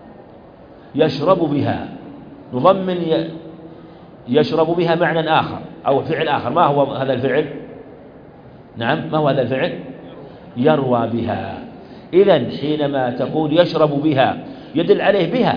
يشرب بها، نضمن يشرب بها معنى آخر أو فعل آخر. ما هو هذا الفعل؟ نعم، ما هو هذا الفعل؟ يروى بها. إذن حينما تقول يشرب بها يدل عليه بها،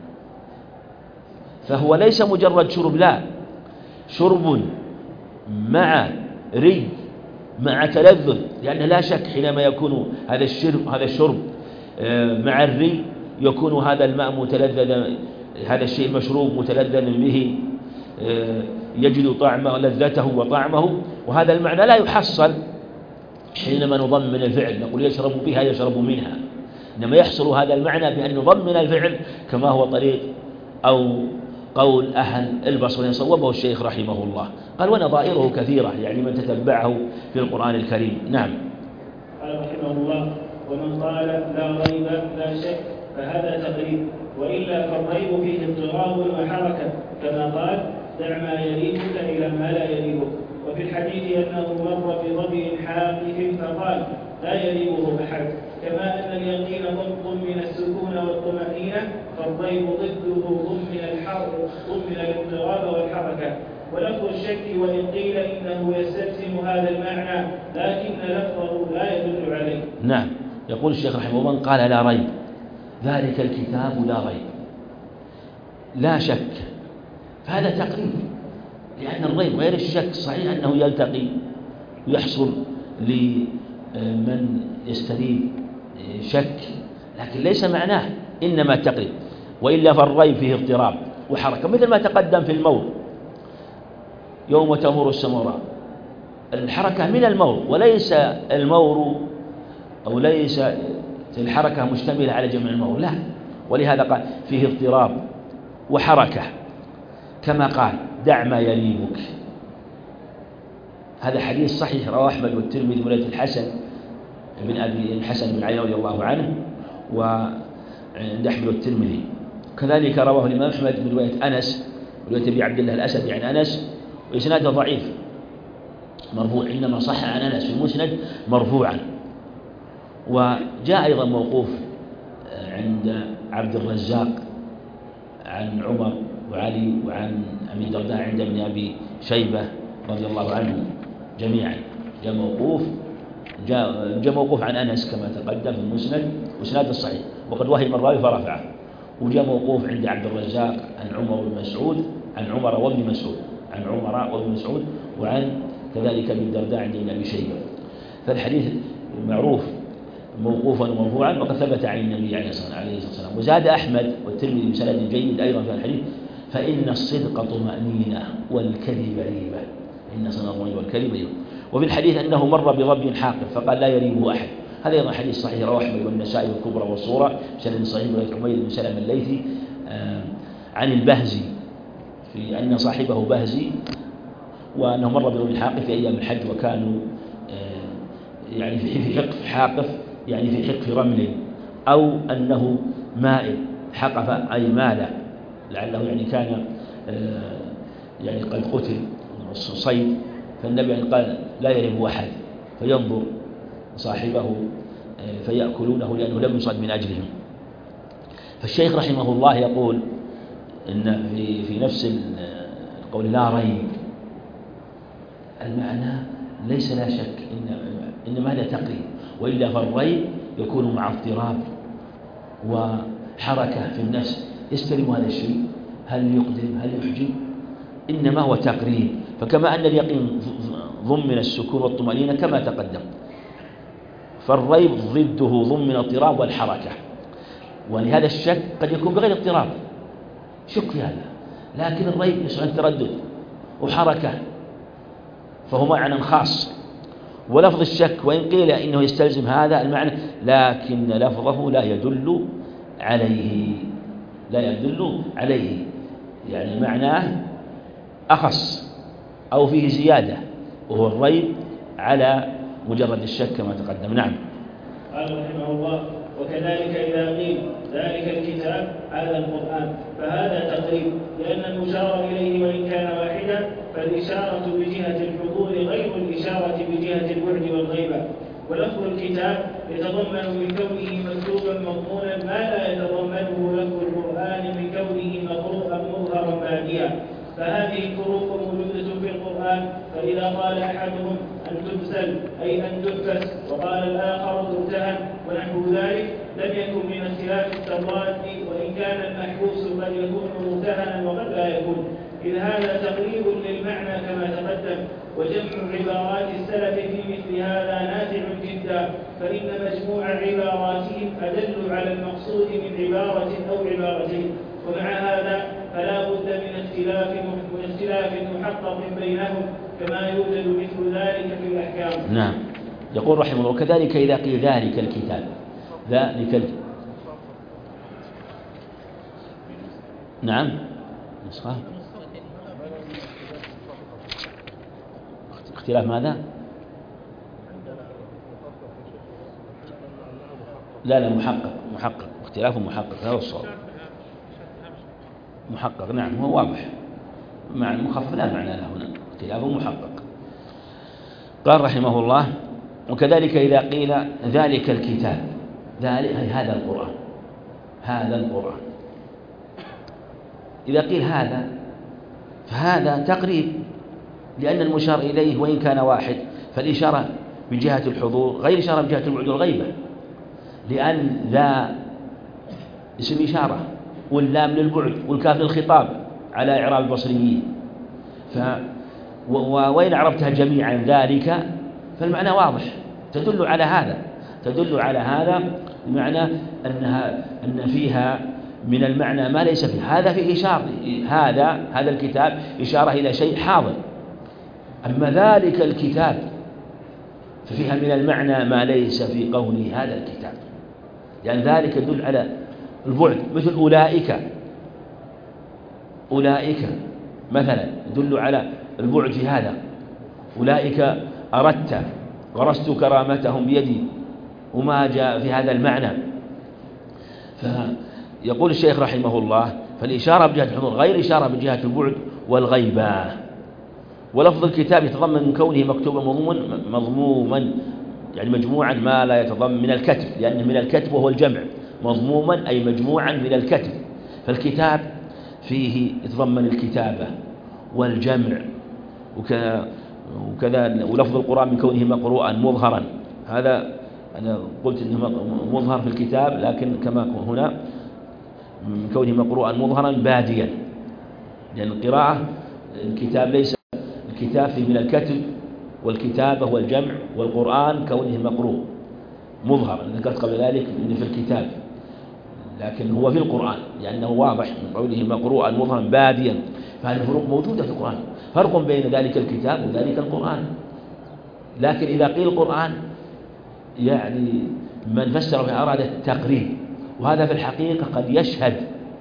فهو ليس مجرد شرب، لا، شرب مع ري مع تلذذ، لأن لا شك حينما يكون هذا الشرب هذا الشرب مع الري يكون هذا الماء متلذذا، هذا الشيء المشروب متلذذا به، يجد طعمه لذته وطعمه، وهذا المعنى لا يحصل حينما نضمن الفعل، نقول يشرب بها يشرب منها، إنما يحصل هذا المعنى بأن نضمن الفعل كما هو طريق أو قول أهل البصرين صوبه الشيخ رحمه الله. قال ونظائره كثيرة، يعني من تتبعه في القرآن الكريم. نعم. قال رحمه الله ومن قال لا ريب لا شك فهذا تقريب، وإلا فالريب فيه اضطراب وحركة، كما قال دع ما يريبك إلى ما لا يريبك. وفي الحديث أنه مر بظبي حاقف فقال لا يريبه أحد، كما أن اليقين ضمن السكون والطمأنينة، فالريب ضده ضمن الحرب ضمن الاضطراب والحركة. ولفظ الشك وإن قيل إنه يستلزم هذا المعنى لكن لفظه لا يدل عليه. نعم. يقول الشيخ رحمه الله من قال لا ريب ذلك الكتاب لا ريب لا شك، فهذا تقريب، لأن الريب غير الشك صحيح أنه يلتقي ويحصل لمن يستريب شك، لكن ليس معناه إنما تقريب، وإلا فالريب فيه اضطراب وحركة، مثل ما تقدم في المور يوم تمور السمراء، الحركة من المور، وليس المور أو ليس الحركة مشتملة على جمع المور، لا، ولهذا قال فيه اضطراب وحركة، كما قال دع ما يريبك. هذا حديث صحيح رواه أحمد والترمذي من رواية الحسن بن أبي الحسن بن علي رضي الله عنه وعند أحمد والترمذي. كذلك رواه الإمام أحمد من رواية أنس رواية أبي عبد الله الأسدي عن أنس، وإسناده ضعيف مرفوع، إنما صح عن أنس في المسند مرفوعا. وجاء أيضا موقوف عند عبد الرزاق عن عمر وعلي وعن أبي الدرداء عند ابن أبي شيبة رضي الله عنه جميعا، جاء موقوف جاء, جاء موقوف عن أنس كما تقدم في المسند وإسناده الصحيح، وقد وهم الراوي فرفعه. وجاء موقوف عند عبد الرزاق عن عمر بن مسعود عن عمر وابن مسعود عن عمر وابن مسعود وعن كذلك ابن الدرداء عند ابن أبي شيبة. فالحديث معروف موقوفا ومرفوعا، وقد ثبت عن النبي عليه الصلاة والسلام. وزاد أحمد والترمذي بسند جيد أيضا في الحديث فإن الصدق طمأنينة والكذب ريبة. إن صنع الرمي والكلم يريب. وفي الحديث أنه مر برب حاقف فقال لا يريبه أحد. هذا أيضا حديث صحيح رواه أحمد والنسائي والكبرى والصورة بسند صحيح من حميد بن سلمة الليثي عن البهزي في أن صاحبه بهزي وأنه مر برب حاقف في أيام الحج وكانوا يعني في حقف حاقف يعني في حقف رمل أو أنه مائل حقف أي مال لعله يعني كان يعني قد قتل صيد فالنبي قال لا يرب أحد فينظر صاحبه فيأكلونه لأنه لم يصد من أجلهم. فالشيخ رحمه الله يقول إن في في نفس القول لا ريب المعنى ليس لا شك إن إنما هذا تقريب، وإلا فالريب يكون مع اضطراب وحركة في النفس يستلم هذا الشيء هل يقدم هل يحجب، إنما هو تقريب. فكما أن اليقين ضمن السكون والطمأنينة كما تقدم، فالريب ضده ضمن الاضطراب والحركة، ولهذا الشك قد يكون بغير اضطراب شك في هذا، لكن الريب يسمى التردد وحركة فهو معنى خاص. ولفظ الشك وإن قيل إنه يستلزم هذا المعنى لكن لفظه لا يدل عليه لا يدل عليه يعني معناه أخص أو فيه زيادة، وهو الريب على مجرد الشك كما تقدم. نعم. قال رحمه الله: وكذلك إذا قيل ذلك الكتاب هذا القرآن فهذا تقريب، لأن المشار إليه وإن كان واحدا فالإشارة بجهة الحضور غير الإشارة بجهة البعد والغيبة. ولفظ الكتاب يتضمن من كونه مكتوبا مضمونا ما لا يتضمنه لفظ القرآن من كونه مقروءا مظهرا باديا، فهذه الفروق موجودة في القرآن. فإذا قال أحدهم أن تبسل أي أن تبس، وقال الآخر ترتهن ونحو ذلك لم يكن من اختلاف التضاد، وإن كان المحبوس قد يكون مرتهنا وقد لا يكون، إذ هذا تقريب للمعنى كما تقدم. وجمع عبارات السلف في مثل هذا نافع جدا، فإن مجموع عباراتهم أدل على المقصود من عبارة أو عبارتين. ومع هذا فلا بد من اختلاف من اختلاف محقق بينهم كما يوجد مثل ذلك في الأحكام. نعم. يقول رحمه الله: وكذلك إذا قيل ذلك الكتاب ذلك ال... نعم نسخة اختلاف ماذا؟ لا لا محقق محقق اختلاف محقق هذا الصواب محقق. نعم هو واضح مع المخفف لا معنى له هنا اختلاف محقق. قال رحمه الله: وكذلك إذا قيل ذلك الكتاب ذلك هذا القرآن هذا القرآن إذا قيل هذا فهذا تقريب، لأن المشار إليه وإن كان واحد فالإشارة من جهة الحضور غير إشارة من جهة البعد والغيبة، لأن ذا اسم إشارة واللام للبعد والكاف للخطاب على إعراب البصريين، ف وإن عرفتها جميعا ذلك فالمعنى واضح تدل على هذا تدل على هذا بمعنى أنها أن فيها من المعنى ما ليس فيه. هذا في إشارة هذا هذا الكتاب إشارة إلى شيء حاضر، أما ذلك الكتاب ففيها من المعنى ما ليس في قوله هذا الكتاب، لأن يعني ذلك يدل على البعد، مثل أولئك أولئك مثلا يدل على البعد في هذا. أولئك أردت غرست كرامتهم بيدي وما جاء في هذا المعنى. فيقول الشيخ رحمه الله: فالإشارة بجهة الحضور غير إشارة بجهة البعد والغيبة. ولفظ الكتاب يتضمن من كونه مكتوبا مضموما مضموما يعني مجموعا ما لا يتضمن من الكتب، لأنه من الكتب وهو الجمع، مضموما أي مجموعا من الكتب. فالكتاب فيه يتضمن الكتابة والجمع وكذا وكذا. ولفظ القرآن من كونه مقروءا مظهرا، هذا أنا قلت إنه مظهر في الكتاب، لكن كما هنا من كونه مقروءا مظهرا باديا، لأن القراءة الكتاب ليس الكتاب فيه من الكتب والكتابة والجمع، والقرآن كونه مقروء مظهر. ذكرت قبل ذلك إنه في الكتاب لكن هو في القرآن لأنه واضح من قوله مقروءا مظهرا باديا فهذه الفروق موجودة في القرآن، فرق بين ذلك الكتاب وذلك القرآن. لكن إذا قيل القرآن يعني من فسر به أراد التقريب، وهذا في الحقيقة قد يشهد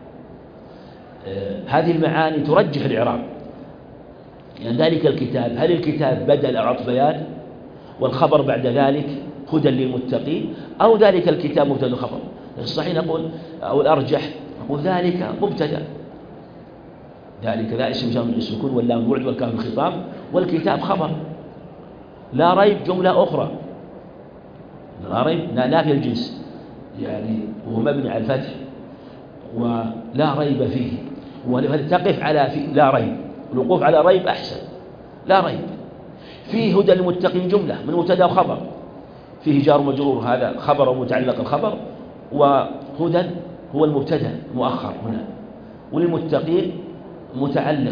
آه هذه المعاني ترجح الإعراب. يعني ذلك الكتاب، هل الكتاب بدل أو عطف بيان والخبر بعد ذلك هدى للمتقين، أو ذلك الكتاب مبتدأ خبر؟ الصحيح نقول أو الأرجح نقول ذلك مبتدأ، ذلك لا اسم جامع السكون واللام بعد والكاف الخطاب، والكتاب خبر. لا ريب جملة أخرى، لا ريب نافي الجنس يعني وهو مبني على الفتح ولا ريب فيه، ولتقف على في لا ريب، الوقوف على ريب أحسن. لا ريب فيه هدى للمتقين جملة من مبتدأ وخبر، فيه جار مجرور هذا خبر ومتعلق الخبر، وهدى هو المبتدأ مؤخر هنا، وللمتقين متعلق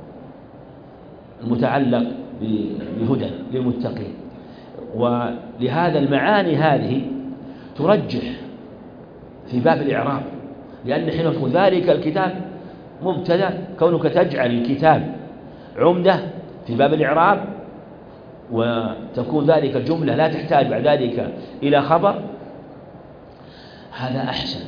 المتعلق بهدى للمتقين. ولهذا المعاني هذه ترجح في باب الإعراب، لأن حين يقول ذلك الكتاب مبتدأ، كونك تجعل الكتاب عمدة في باب الإعراب وتكون ذلك الجملة لا تحتاج بعد ذلك إلى خبر، هذا أحسن.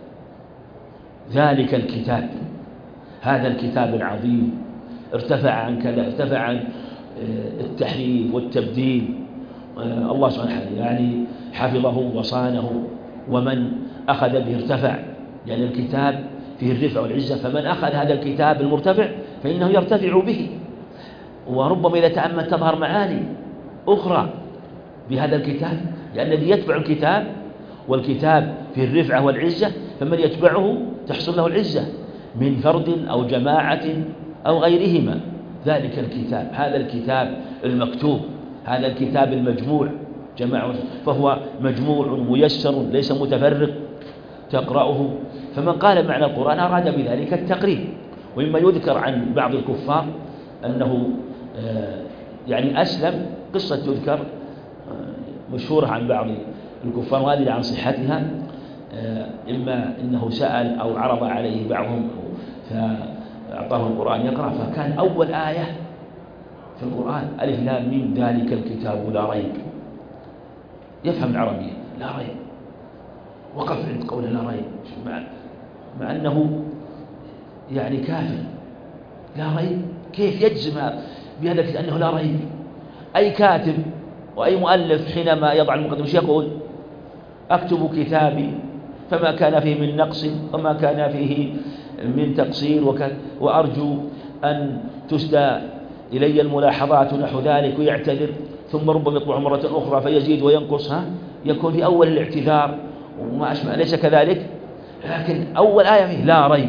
ذلك الكتاب، هذا الكتاب العظيم ارتفع عن كذا، ارتفع عن التحريف والتبديل، الله سبحانه وتعالى يعني حفظه وصانه، ومن أخذ به ارتفع، لأن يعني الكتاب فيه الرفع والعزة، فمن أخذ هذا الكتاب المرتفع فإنه يرتفع به. وربما إذا تأمل تظهر معاني أخرى بهذا الكتاب، لأن الذي يتبع الكتاب والكتاب فيه الرفعة والعزة، فمن يتبعه تحصل له العزة من فرد أو جماعة أو غيرهما. ذلك الكتاب، هذا الكتاب المكتوب، هذا الكتاب المجموع جماعة، فهو مجموع ميسر ليس متفرق تقرأه. فمن قال معنى القرآن أراد بذلك التقريب. ومما يذكر عن بعض الكفار أنه يعني أسلم، قصة تذكر مشهورة عن بعض الكفار وهذه عن صحتها، إما إنه سأل أو عرض عليه بعضهم فأعطاه القرآن يقرأ، فكان أول آية في القرآن ألف لام ميم ذلك الكتاب لا ريب، يفهم العربية لا ريب، وقف عند قوله لا ريب مع, مع أنه يعني كافر. لا ريب كيف يجزم بهذا الكتاب أنه لا ريب؟ أي كاتب وأي مؤلف حينما يضع المقدمة يقول أكتب كتابي فما كان فيه من نقص وما كان فيه من تقصير، وأرجو أن تسدى إلي الملاحظات نحو ذلك، ويعتذر، ثم ربما يطبع مرة أخرى فيزيد وينقص، ها يكون في أول الاعتذار وما أشبه، ليس كذلك. لكن أول آية فيه لا ريب،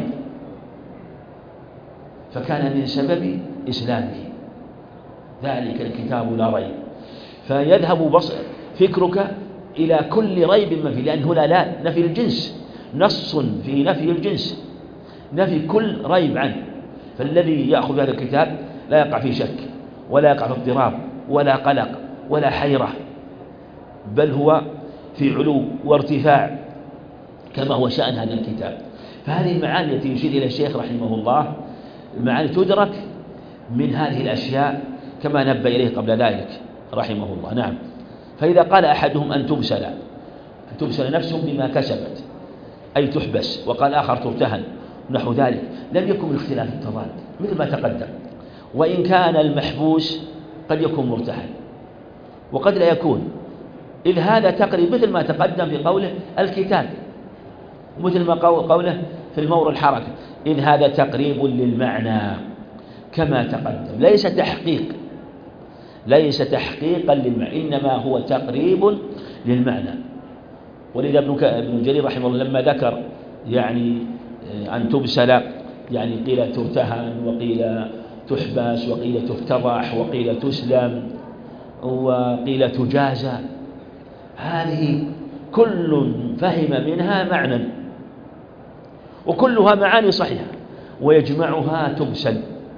فكان من سبب إسلامه ذلك الكتاب لا ريب. فيذهب بصر فكرك إلى كل ريب ما فيه، لأن هنا لا نفي الجنس، نص في نفي الجنس، نفي كل ريب عنه. فالذي يأخذ هذا الكتاب لا يقع في شك ولا يقع في اضطراب ولا قلق ولا حيرة، بل هو في علو وارتفاع كما هو شأن هذا الكتاب. فهذه المعاني التي يشير إلى الشيخ رحمه الله المعاني تدرك من هذه الأشياء كما نبه إليه قبل ذلك رحمه الله. نعم. فإذا قال أحدهم أن تبسل أن تبسل نفسهم بما كسبت أي تحبس، وقال آخر ترتهن نحو ذلك، لم يكن من اختلاف التضاد مثل ما تقدم. وإن كان المحبوس قد يكون مرتهن وقد لا يكون، إذ هذا تقريب مثل ما تقدم في قوله الكتاب، مثل ما قوله في المور الحركة، إذ هذا تقريب للمعنى كما تقدم، ليس تحقيق ليس تحقيقا للمعنى، إنما هو تقريب للمعنى. ولذا ابن جرير رحمه الله لما ذكر يعني أن تبسل، يعني قيل ترتهن وقيل تحبس وقيل تفتضح وقيل تسلم وقيل تجازى، هذه كل فهم منها معنى وكلها معاني صحيحة، ويجمعها تبسل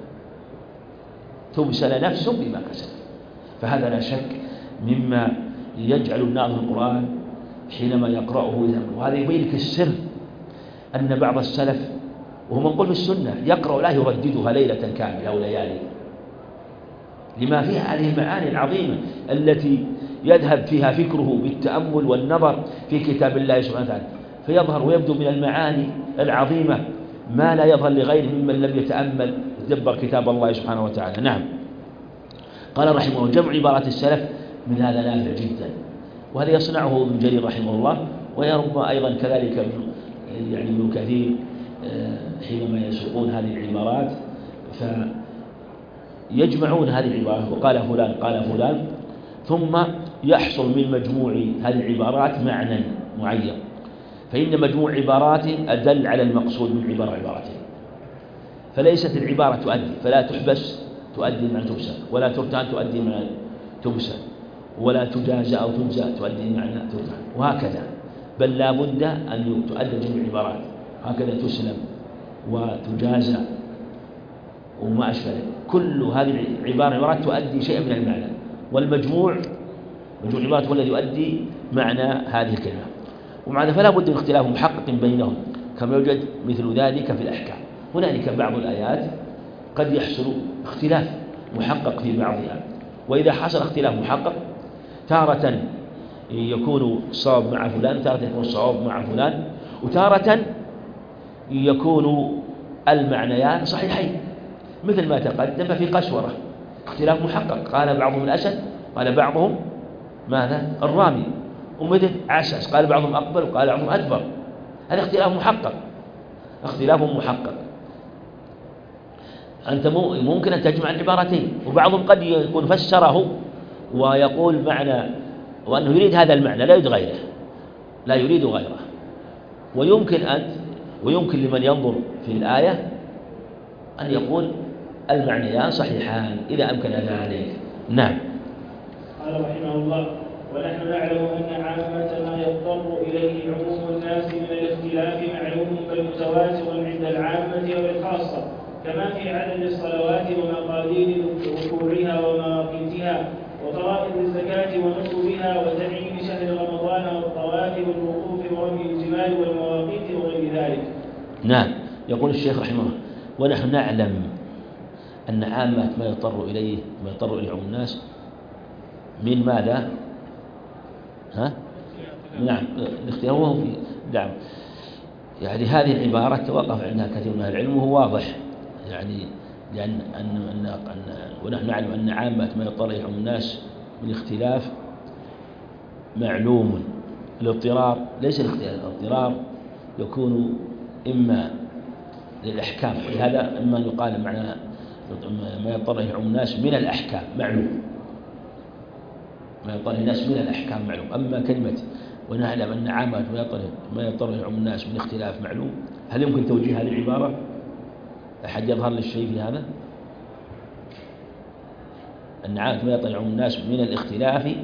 تبسل نفس بما كسب. فهذا لا شك مما يجعل الناظر القرآن حينما يقرأه، وهذا يبين لك السر أن بعض السلف وهو منقول في السنة، يقرأ لا يرددها ليلة كاملة أو ليالي، لما فيها هذه المعاني العظيمة التي يذهب فيها فكره بالتأمل والنظر في كتاب الله سبحانه وتعالى، فيظهر ويبدو من المعاني العظيمة ما لا يظهر لغيره ممن لم يتأمل يتدبر كتاب الله سبحانه وتعالى. نعم. قال رحمه الله: جمع عبارات السلف من هذا نافع جدا، وهذا يصنعه ابن جرير رحمه الله، ويربما أيضا كذلك ابن يعني ابن كثير حينما يسوقون هذه العبارات فيجمعون هذه العبارات، وقال فلان قال فلان، ثم يحصل من مجموع هذه العبارات معنى معين، فإن مجموع عبارات أدل على المقصود من عبارة عبارتين، فليست العبارة تؤدي فلا تحبس تؤدي معنى تبسل، ولا ترتهن تؤدي معنى تبسل، ولا تجازى أو تجزى تؤدي معنى ترتهن، وهكذا، بل لا بد أن تؤدى جميع العبارات، هكذا تسلم وتجازى وما أشبه. كل هذه العبارة عبارات تؤدي شيئا من المعنى، والمجموع مجموع العبارات هو الذي يؤدي معنى هذه الكلمة. ومع ذلك فلا بد من اختلاف محقق بينهم، كما يوجد مثل ذلك في الأحكام. هنالك بعض الآيات قد يحصل اختلاف محقق في بعضها، وإذا حصل اختلاف محقق تارة يكون الصواب مع فلان، تارة يكون الصواب مع فلان، وتارة يكون المعنيان صحيحين، مثل ما تقدم في قسورة اختلاف محقق، قال بعضهم الأسد قال بعضهم ماذا الرامي، ومثل عسس قال بعضهم أقبل وقال بعضهم أدبر، هذا اختلاف محقق اختلاف محقق. أنت ممكن أن تجمع العبارتين، وبعضهم قد يكون فسره ويقول معنى وأنه يريد هذا المعنى لا يريد غيره لا يريد غيره ويمكن أن ويمكن لمن ينظر في الآية أن يقول المعنيان صحيحان إذا أمكن ذلك. نعم. قال رحمه الله: ونحن نعلم أن عامة ما يضطر إليه عموم الناس من الاختلاف معلوم بل متواتر عند العامة والخاصة، كما في عدد الصلوات ومقادير ركوعها ومواقيتها وفرائض الزكاة ونصبها وتنعيم شهر رمضان والطواف والوقوف ورمي الجمال والمواقيت وغير ذلك. نعم. يقول الشيخ رحمه الله: ونحن نعلم أن عامة ما يضطر إليه ما يضطر إليه عموم الناس من ماذا؟ ها؟ نعم الاختلاف وهو في نعم يعني هذه العبارة توقف عندها كثير من العلم، وهو واضح يعني لأن أن أن أن ونحن نعلم أن عامة ما يضطر إليه عموم الناس من الاختلاف معلوم. الاضطرار ليس الاختلاف، الاضطرار يكون إما للأحكام، ولهذا إما يقال معنى ما يضطر إليه عموم الناس من الأحكام معلوم، ما يضطر الناس من الأحكام معلوم. أما كلمة ونعلم أن عامة ما يضطر ما يضطر عموم الناس من اختلاف معلوم، هل يمكن توجيه هذه العبارة؟ أحد يظهر للشيء في هذا؟ أن عامة ما يضطر عموم الناس من الاختلاف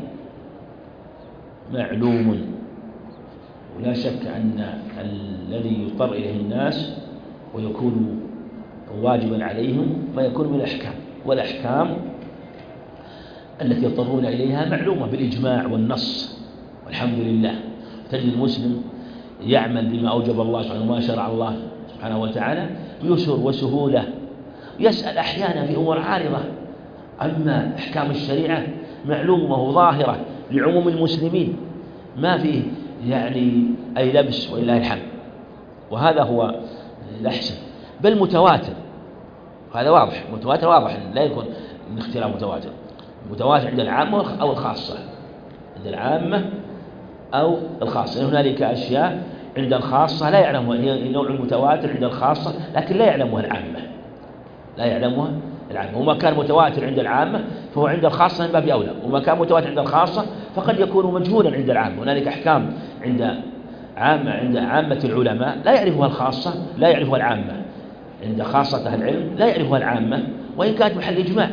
معلوم، ولا شك أن الذي يضطر إليه الناس ويكون واجبا عليهم ما يكون من الأحكام، والأحكام التي يضطرون إليها معلومة بالإجماع والنص، والحمد لله. تجد المسلم يعمل بما أوجب الله سبحانه وما شرع الله سبحانه وتعالى بيسر وسهولة، يسأل أحيانا في أمور عارضة. أما أحكام الشريعة معلومة وظاهرة لعموم المسلمين، ما فيه يعني أي لبس ولله الحمد، وهذا هو الأحسن، بل متواتر، هذا واضح متواتر واضح، لا يكون من اختلاف متواتر متواتر عند العامة أو الخاصة، عند العامة أو الخاصة. هنالك أشياء عند الخاصة لا يعلمها، هي نوع متواتر عند الخاصة لكن لا يعلمها العامة لا يعلمها العامة وما كان متواتر عند العامة فهو عند الخاصة من باب أولى، وما كان متواتر عند الخاصة فقد يكون مجهولا عند العامة. هنالك أحكام عند عامة عند عامة العلماء لا يعرفها الخاصة لا يعرفها العامة، عند خاصة العلم لا يعرفها العامة وإن كانت محل إجماع،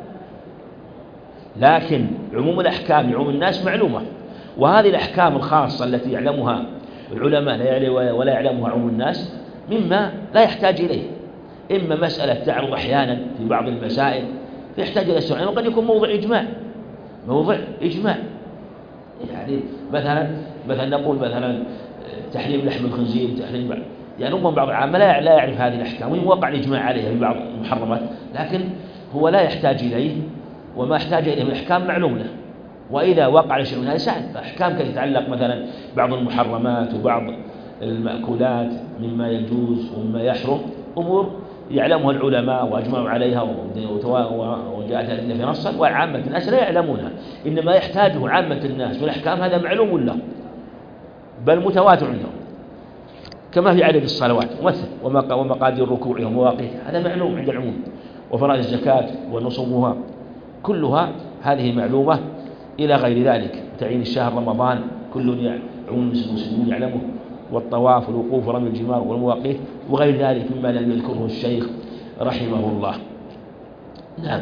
لكن عموم الأحكام لعموم الناس معلومة. وهذه الأحكام الخاصة التي يعلمها العلماء ولا يعلمها عموم الناس مما لا يحتاج إليه، إما مسألة تعرض أحيانا في بعض المسائل فيحتاج إلى السؤال، وقد يكون موضع إجماع موضع إجماع يعني مثلا مثلا نقول مثلا تحريم لحم الخنزير، تحريم يعني ربما بعض العامة لا لا يعرف هذه الأحكام، وإن وقع الإجماع عليها في بعض المحرمات، لكن هو لا يحتاج إليه، وما احتاج إليه من الأحكام معلوم له. وإذا وقع شيء من هذا سهل، فأحكام تتعلق مثلا بعض المحرمات وبعض المأكولات مما يجوز ومما يحرم، أمور يعلمها العلماء وأجمعوا عليها وجاءت الأدلة في نصا، وعامة الناس لا يعلمونها، إنما يحتاجه عامة الناس من الأحكام، هذا معلوم له بل متواتر عندهم، كما في عدد الصلوات مثل ومقادير ركوعها ومواقيتها، هذا معلوم عند العموم، وفرائض الزكاة ونصومها كلها هذه معلومة إلى غير ذلك، تعيين الشهر رمضان كل عموم المسلمين يعلمه، والطواف والوقوف ورمي الجمار والمواقيت وغير ذلك مما لم يذكره الشيخ رحمه الله. نعم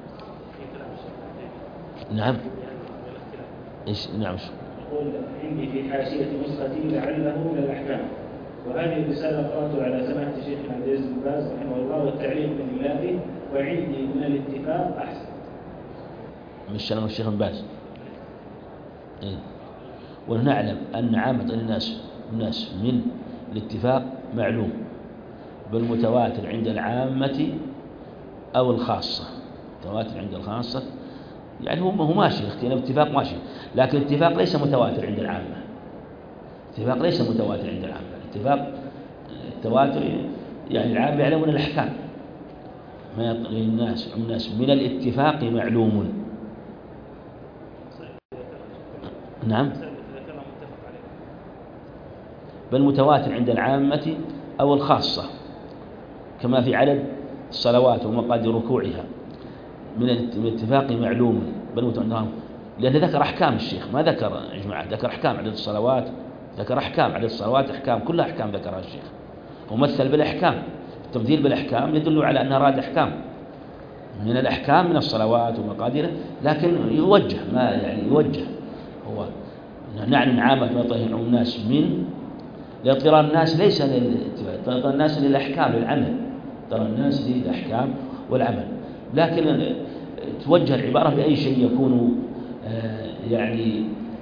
نعم إيش نعم يقول عندي في حاشية نسختي لعله من الأحكام، وهذه الرسالة قرأت على سماحة شيخنا عبد العزيز بن باز رحمه الله والتعليق من الله، وعندي من الاتفاق أحسن. مش أنا الشيخ بن باز. إيه. ونعلم أن عامة الناس الناس من الاتفاق معلوم بالمتواتر عند العامة أو الخاصة، متواتر عند الخاصة يعني هو هو ماشي، اختلاف اتفاق ماشي، لكن الاتفاق ليس متواتر عند العامة، الاتفاق ليس متواتر عند العامة، الاتفاق التواتر يعني العامة يعلمون الأحكام، ما يطلع الناس الناس من الاتفاق معلوم. نعم بل متواتر عند العامة أو الخاصة، كما في عدد الصلوات ومقادير ركوعها من الاتفاق معلوم، بل متواتر، لأن ذكر أحكام الشيخ، ما ذكر إجماع، ذكر أحكام عدد الصلوات، ذكر أحكام عدد الصلوات، أحكام كلها أحكام ذكرها الشيخ، ومثل بالأحكام، التمثيل بالأحكام يدل على أن أراد أحكام من الأحكام من الصلوات ومقاديره، لكن يوجه ما يعني يوجه هو نعني عامة ما يطلع الناس من لإضطرار الناس ليس للاتفاق، الناس للأحكام للعمل، ترى الناس للأحكام والعمل، لكن توجه العبارة بأي شيء يكون يعني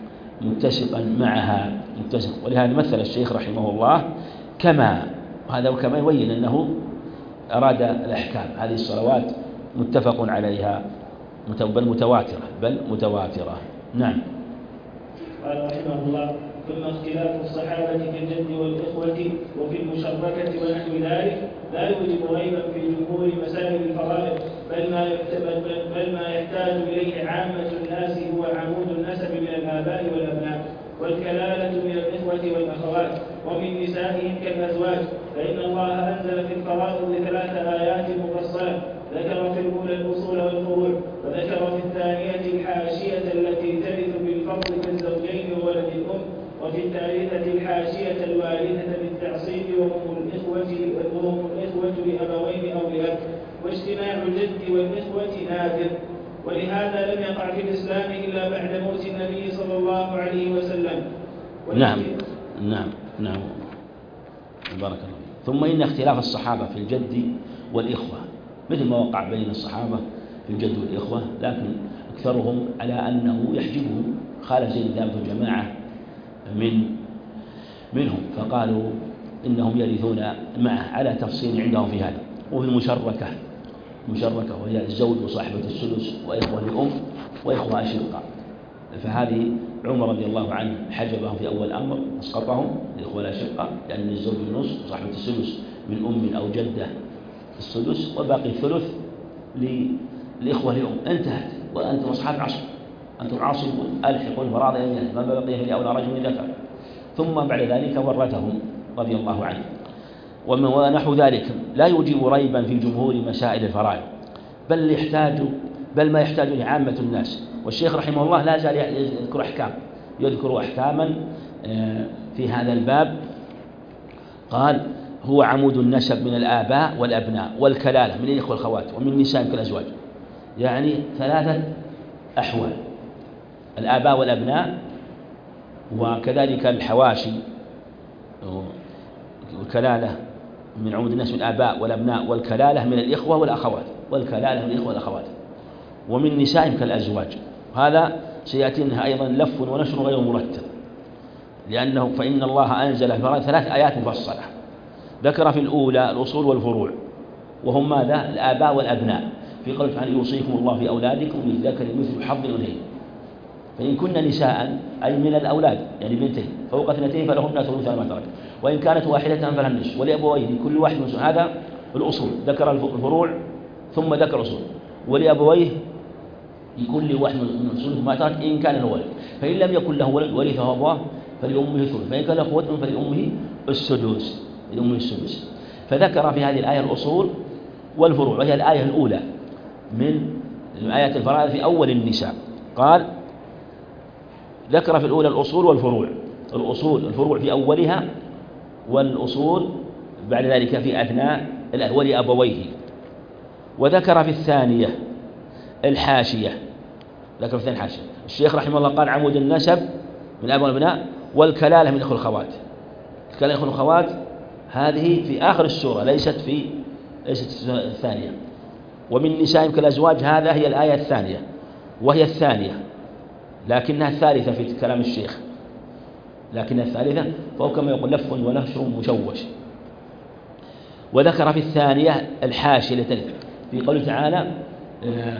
متسقا معها متسق. ولهذا مثل الشيخ رحمه الله كما هذا، وكما يبين أنه أراد الأحكام، هذه الصلوات متفق عليها بل متواترة بل متواترة. نعم. قال رحمه الله: ثم اختلاف الصحابة في الجد والإخوة وفي المشركة ونحو ذلك لا يوجب ريبا في جمهور مسائل الفرائض، بل ما بل ما يحتاج إليه عامة الناس هو عمود النسب من الآباء والأبناء، والكلالة من الإخوة والأخوات، ومن نسائهم كالأزواج، فإن الله أنزل في الفرائض ثلاث آيات مفصلة، ذكر في الأولى الأصول والفروع، وذكر في الثانية الحاشية التي ترث بالفضل كالزوجين وولد الأم، وفي الثالثة الحاشية الوارثة بالتعصيب وهم الإخوة وهم الإخوة لأبوين أو لأب، واجتماع الجد والإخوة نادر، ولهذا لم يقع في الإسلام إلا بعد موت النبي صلى الله عليه وسلم. نعم نعم نعم بارك الله. ثم إن اختلاف الصحابة في الجد والإخوة مثل ما وقع بين الصحابة في الجد والإخوة، لكن أكثرهم على أنه يحجبه خالف زيد ثابت الجماعة من منهم، فقالوا إنهم يرثون معه على تفصيل عندهم في هذا. وفي المشركة المشركة وهي الزوج وصاحبة السدس وإخوة لأم وإخوة أشقاء، فهذه عمر رضي الله عنه حجبهم في أول أمر، أسقطهم الإخوة الأشقاء، لأن الزوج النصف وصاحبة السدس من أم أو جدة السدس، وباقي الثلث للإخوة لأم. انتهت وأنتم أصحاب عصر، أنتم عاصبون ألحقوا الفرائض ما بقي في أولى رجل ذكر. ثم بعد ذلك ورثهم رضي الله عنه. ونحو ذلك لا يوجب ريبا في جمهور مسائل الفرائض، بل يحتاج بل ما يحتاج لعامة الناس. والشيخ رحمه الله لا زال يذكر أحكام يذكر أحكاما في هذا الباب. قال: هو عمود النسب من الآباء والأبناء، والكلالة من الإخوة والأخوات، ومن نساء كالأزواج، يعني ثلاثة أحوال: الآباء والأبناء، وكذلك الحواشي، والكلالة من عمود النسب من الآباء والأبناء، والكلالة من الإخوة والأخوات والكلالة من الإخوة والأخوات، ومن نساء كالأزواج. هذا سيأتينا أيضا لف ونشر غير مرتب، لأنه فإن الله أنزل في ثلاث آيات مفصلة، ذكر في الأولى الأصول والفروع وهم ماذا؟ الآباء والأبناء، في قوله تعالى يوصيكم الله في أولادكم للذكر مثل حظ الأنثيين، فإن كن نساء أي من الأولاد يعني بنتين فوق اثنتين فلهن ثلث ما ترك، وإن كانت واحدة فلها النصف ولأبويه لكل واحد من هذا الأصول، ذكر الفروع ثم ذكر الأصول، ولأبويه لكل واحد من ثلث ما ترك إن كان له ولد، فإن لم يكن له ولد ورثه أبواه فلأمه ثلث، فإن كان له أخوة فلأمه السدس، لأمه السدس. فذكر في هذه الآية الأصول والفروع، وهي الآية الأولى من آيات الفرائض في أول النساء. قال ذكر في الأولى الأصول والفروع، الأصول الفروع في أولها، والأصول بعد ذلك في أثناء ولأبويه. وذكر في الثانية الحاشية، ذكر في الثانية الحاشية. الشيخ رحمه الله قال عمود النسب من الآب والأبناء، والكلالة من أخو الخوات. الكلالة من أخو الخوات هذه في آخر السورة، ليست في ليست الثانية. ومن نسائهم كالأزواج هذا هي الآية الثانية، وهي الثانية لكنها الثالثة في كلام الشيخ، لكنها الثالثة، فهو كما يقول لف ونشر مشوش. وذكر في الثانية الحاشية في قوله تعالى آه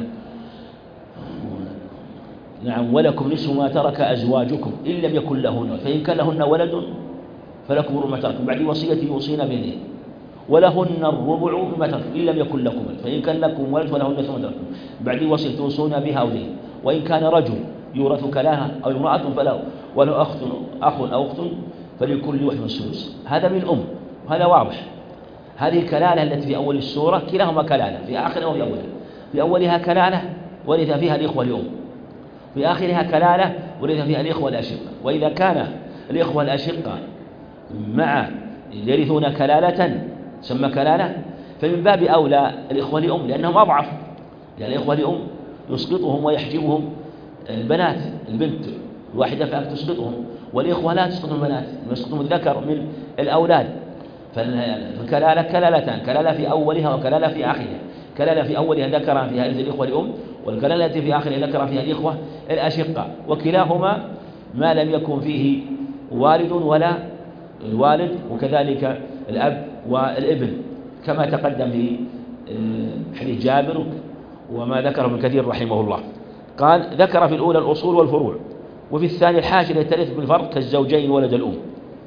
نعم ولكم نصف ما ترك أزواجكم إن لم يكن لهن، فإن كان لهن ولد فلكم ربع ما تركتم بعد وصية يوصين به، ولهن الربع مما تركتم إن لم يكن لكم ولد، فإن كان لكم ولد فلهن نصف ما تركتم بعد وصية توصون بها أو دين، وإن كان رجل يورث كلاها أو امرأة فله وله أخت أخ أو أخت فلكل واحد السدس. هذا من أم، وهذا واضح. هذه الكلالة التي في أول السورة كلاهما كلالة، في آخرها وفي أولها. في أولها كلالة ورث فيها الإخوة لأم، في آخرها كلالة ورث فيها الإخوة الأشقة. وإذا كان الإخوة الأشقة مع يرثون كلالة سمى كلالة، فمن باب أولى الإخوة لأم لأنهم أضعف، لأن الإخوة لأم يسقطهم ويحجبهم البنات، البنت الواحدة فأك تسقطهم، والإخوة لا تسقطهم البنات، يسقطهم الذكر من الأولاد. فالكلالة كلالتان، كلالة في أولها وكلالة في آخرها. كلالة في أولها ذكر فيها الإخوة لأم، والكلالة التي في آخرها ذكر فيها الإخوة الأشقة، وكلاهما ما لم يكن فيه والد ولا الوالد، وكذلك الأب والابن كما تقدم في حديث جابر وما ذكره ابن كثير رحمه الله. قال ذكر في الأولى الأصول والفروع، وفي الثانية الحاشية التي ترث بالفرق كالزوجين ولد الأم،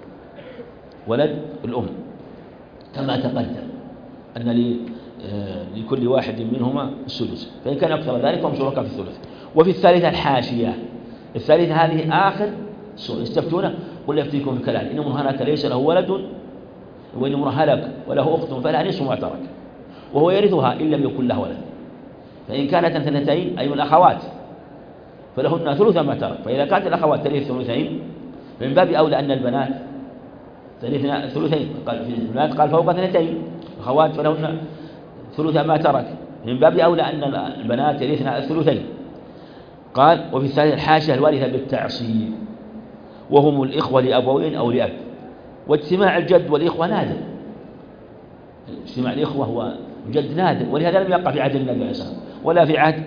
ولد الأم كما تقدم أن لكل واحد منهما السدس، فإن كان أكثر ذلك فهم شركاء في الثلث. وفي الثالثة الحاشية، الثالثة هذه آخر سورة يستفتونه قل يفتيكم في الكلام إن امرؤ هلك ليس له ولد وإن امرؤ هلك وله أخت فلها نصف ما ترك وهو يرثها إن لم يكن له ولد، فإن كانت اثنتين أي من الأخوات فلهن ثلث ما ترك، فإذا كانت الأخوات ترث ثلثين من باب أولى أن البنات ترثن ثلثين، قال في البنات قال فوق اثنتين أخوات فلهن ثلث ما ترك، من باب أولى أن البنات يرثن الثلثين. قال وفي الثالث الحاشية الوارثة بالتعصيب، وهم الإخوة لأبوين أو لأب، واجتماع الجد والإخوة نادر، اجتماع الإخوة هو جد نادر، ولهذا لم يقع في عهد النبي عليه الصلاة والسلام ولا في عهد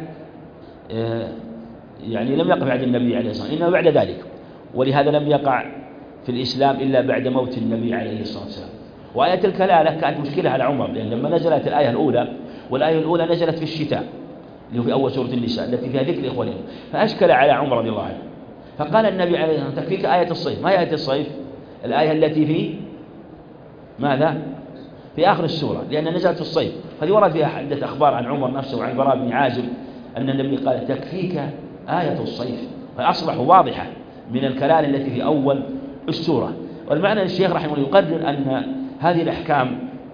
يعني لم يقع في عهد النبي عليه الصلاة والسلام، إنما بعد ذلك، ولهذا لم يقع في الإسلام إلا بعد موت النبي عليه الصلاة والسلام. وآية الكلالة كانت مشكلة على عمر، لأن لما نزلت الآية الأولى، والآية الأولى نزلت في الشتاء اللي هو في أول سورة النساء التي فيها ذكر إخوانهم، فأشكل على عمر رضي الله عنه، فقال النبي عليه الصلاة والسلام تكفيك آية الصيف. ما هي آية الصيف؟ الآية التي في ماذا؟ في آخر السورة، لأن نزلت في الصيف. هذه ورد فيها عدة أخبار عن عمر نفسه وعن براء بن عازب أن النبي قال تكفيك آية الصيف، فأصبح واضحة من الكلالة التي في أول السورة. والمعنى الشيخ رحمه الله يقرر أن هذه الأحكام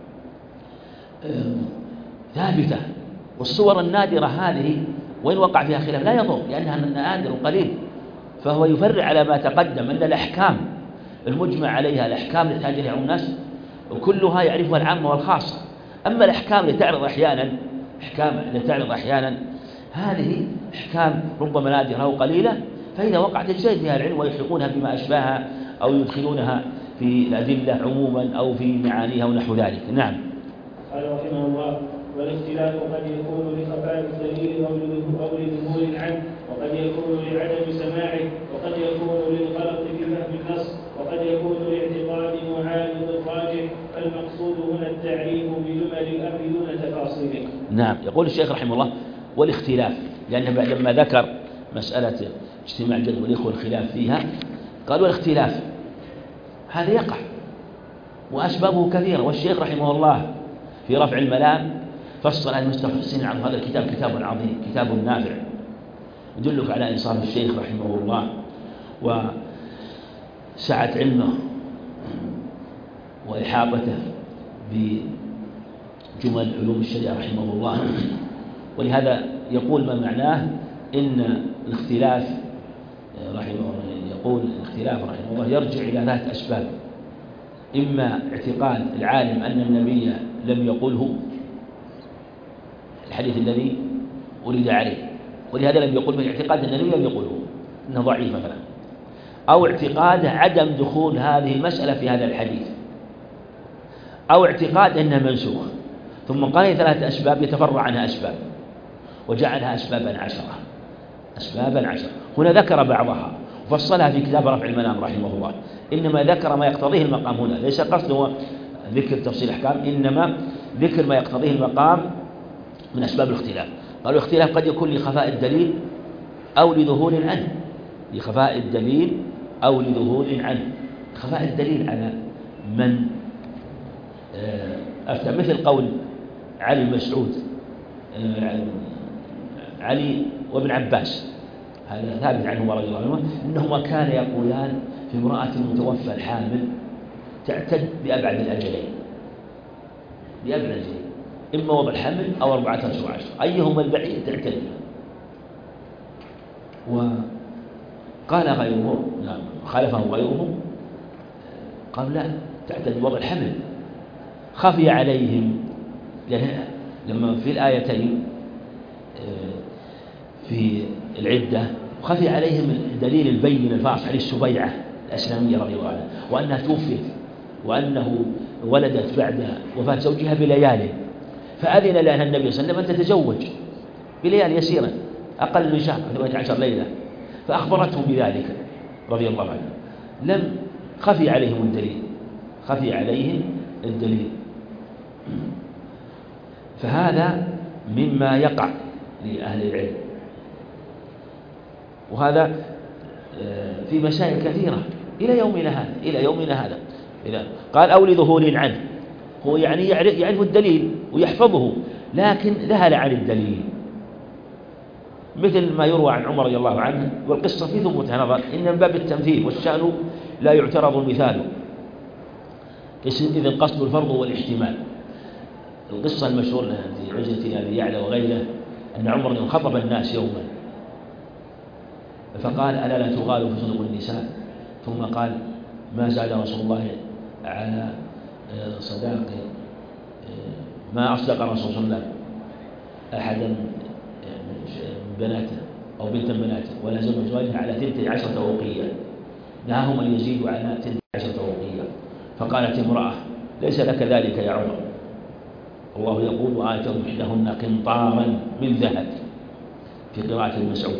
ثابتة، والصور النادرة هذه وإن وقع فيها خلاف لا يضر لأنها نادر وقليل، فهو يفرع على ما تقدم أن الأحكام المجمع عليها الأحكام التي تحتاج إليها الناس وكلها يعرفها العامة والخاصة. أما الأحكام اللي تعرض أحيانا أحكام اللي تعرض أحيانا هذه أحكام ربما نادرة وقليلة، فإذا وقعت يجتهد فيها العلم ويلحقونها بما أشباهها أو يدخلونها في الأدلة عموما أو في معانيها ونحو ذلك. نعم. قال رحمه الله والاختلاف قد يكون لخفاء الدليل أو لظهور عنه، وقد يكون لعدم سماعه، وقد يكون للغلط في فهم النص، وقد يكون لاعتقاد معارض الراجح، فالمقصود نعم. يقول الشيخ رحمه الله والاختلاف، لأنه لما ذكر مسألة اجتماع الجد والإخوة والخلاف فيها قال والاختلاف هذا يقع وأسبابه كثيرة، والشيخ رحمه الله في رفع الملام فصل عن المستفسرين عن هذا الكتاب كتاب عظيم كتاب نافع يدلك على إنصاف الشيخ رحمه الله وسعة علمه وإحاطته بجمل علوم الشريعة رحمه الله. ولهذا يقول ما معناه إن الاختلاف رحمه الله يقول الاختلاف رحمه الله يرجع إلى ذات أسباب، إما اعتقاد العالم أن النبي لم يقله الحديث الذي ولد عليه، ولهذا لم يقل به اعتقاد أن النبي لم يقله إنه ضعيف مثلا، أو اعتقاد عدم دخول هذه المسألة في هذا الحديث، أو اعتقاد أنها منسوخ. ثم قال ثلاثة أسباب يتفرع عنها أسباب وجعلها أسبابا عشرة أسبابا عشرة. هنا ذكر بعضها وفصلها في كتاب رفع الملام رحمه الله، إنما ذكر ما يقتضيه المقام هنا، ليس قصده ذكر تفصيل أحكام، إنما ذكر ما يقتضيه المقام من أسباب الاختلاف. قالوا الاختلاف قد يكون لخفاء الدليل أو لظهور عنه، لخفاء الدليل أو لظهور عنه. خفاء الدليل على من أفتى، مثل قول علي مسعود علي وابن عباس، هذا ثابت عنهما رضي الله عنهما إنهما كان يقولان في امرأة متوفى الحامل تعتد بأبعد الأجلين بأبعد الأجلين، إما وضع الحمل أو أربعة أشهر عشر، أيهما البعيد تعتد. وقال غيره نعم خالفه غيره قال لا تعتد بوضع الحمل. خفي عليهم، لأن لما في الآيتين في العدة خفي عليهم الدليل البين الفاصل على السبيعة الأسلامية رضي الله عنها، وأنها توفيت وأنه ولدت بعد وفاة زوجها بليالي، فأذن لها النبي صلى الله عليه وسلم أن تتزوج بليالي يسيرة أقل من شهر ثمانية عشر ليلة، فأخبرته بذلك رضي الله عنه. لم خفي عليهم الدليل خفي عليهم الدليل فهذا مما يقع لأهل العلم، وهذا في مسائل كثيرة إلى يومنا هذا إلى يومنا هذا إذا قال أو لظهور عنه، هو يعني يعرف الدليل ويحفظه لكن ذهل عن الدليل، مثل ما يروى عن عمر رضي الله عنه، والقصة في ثبوتها نظر، إن من باب التمثيل والشأن لا يعترض المثال، إذن قصد الفرض والاحتمال. القصة المشهورة في عزة أبي يعلى وغيره أن عمر خطب الناس يوما فقال ألا لا تغالوا في صدق النساء، ثم قال ما زال رسول الله على صداق ما أصدق رسول الله أحدا من بناته أو بنت بناته ولا زوج زواجها على تلك عشرة أوقية، نهاهم أن يزيدوا على تلك عشرة أوقية. فقالت امرأة ليس لك ذلك يا عمر، الله يقول وآتوا إحداهن قنطارا من ذهب في قراءة المسعود.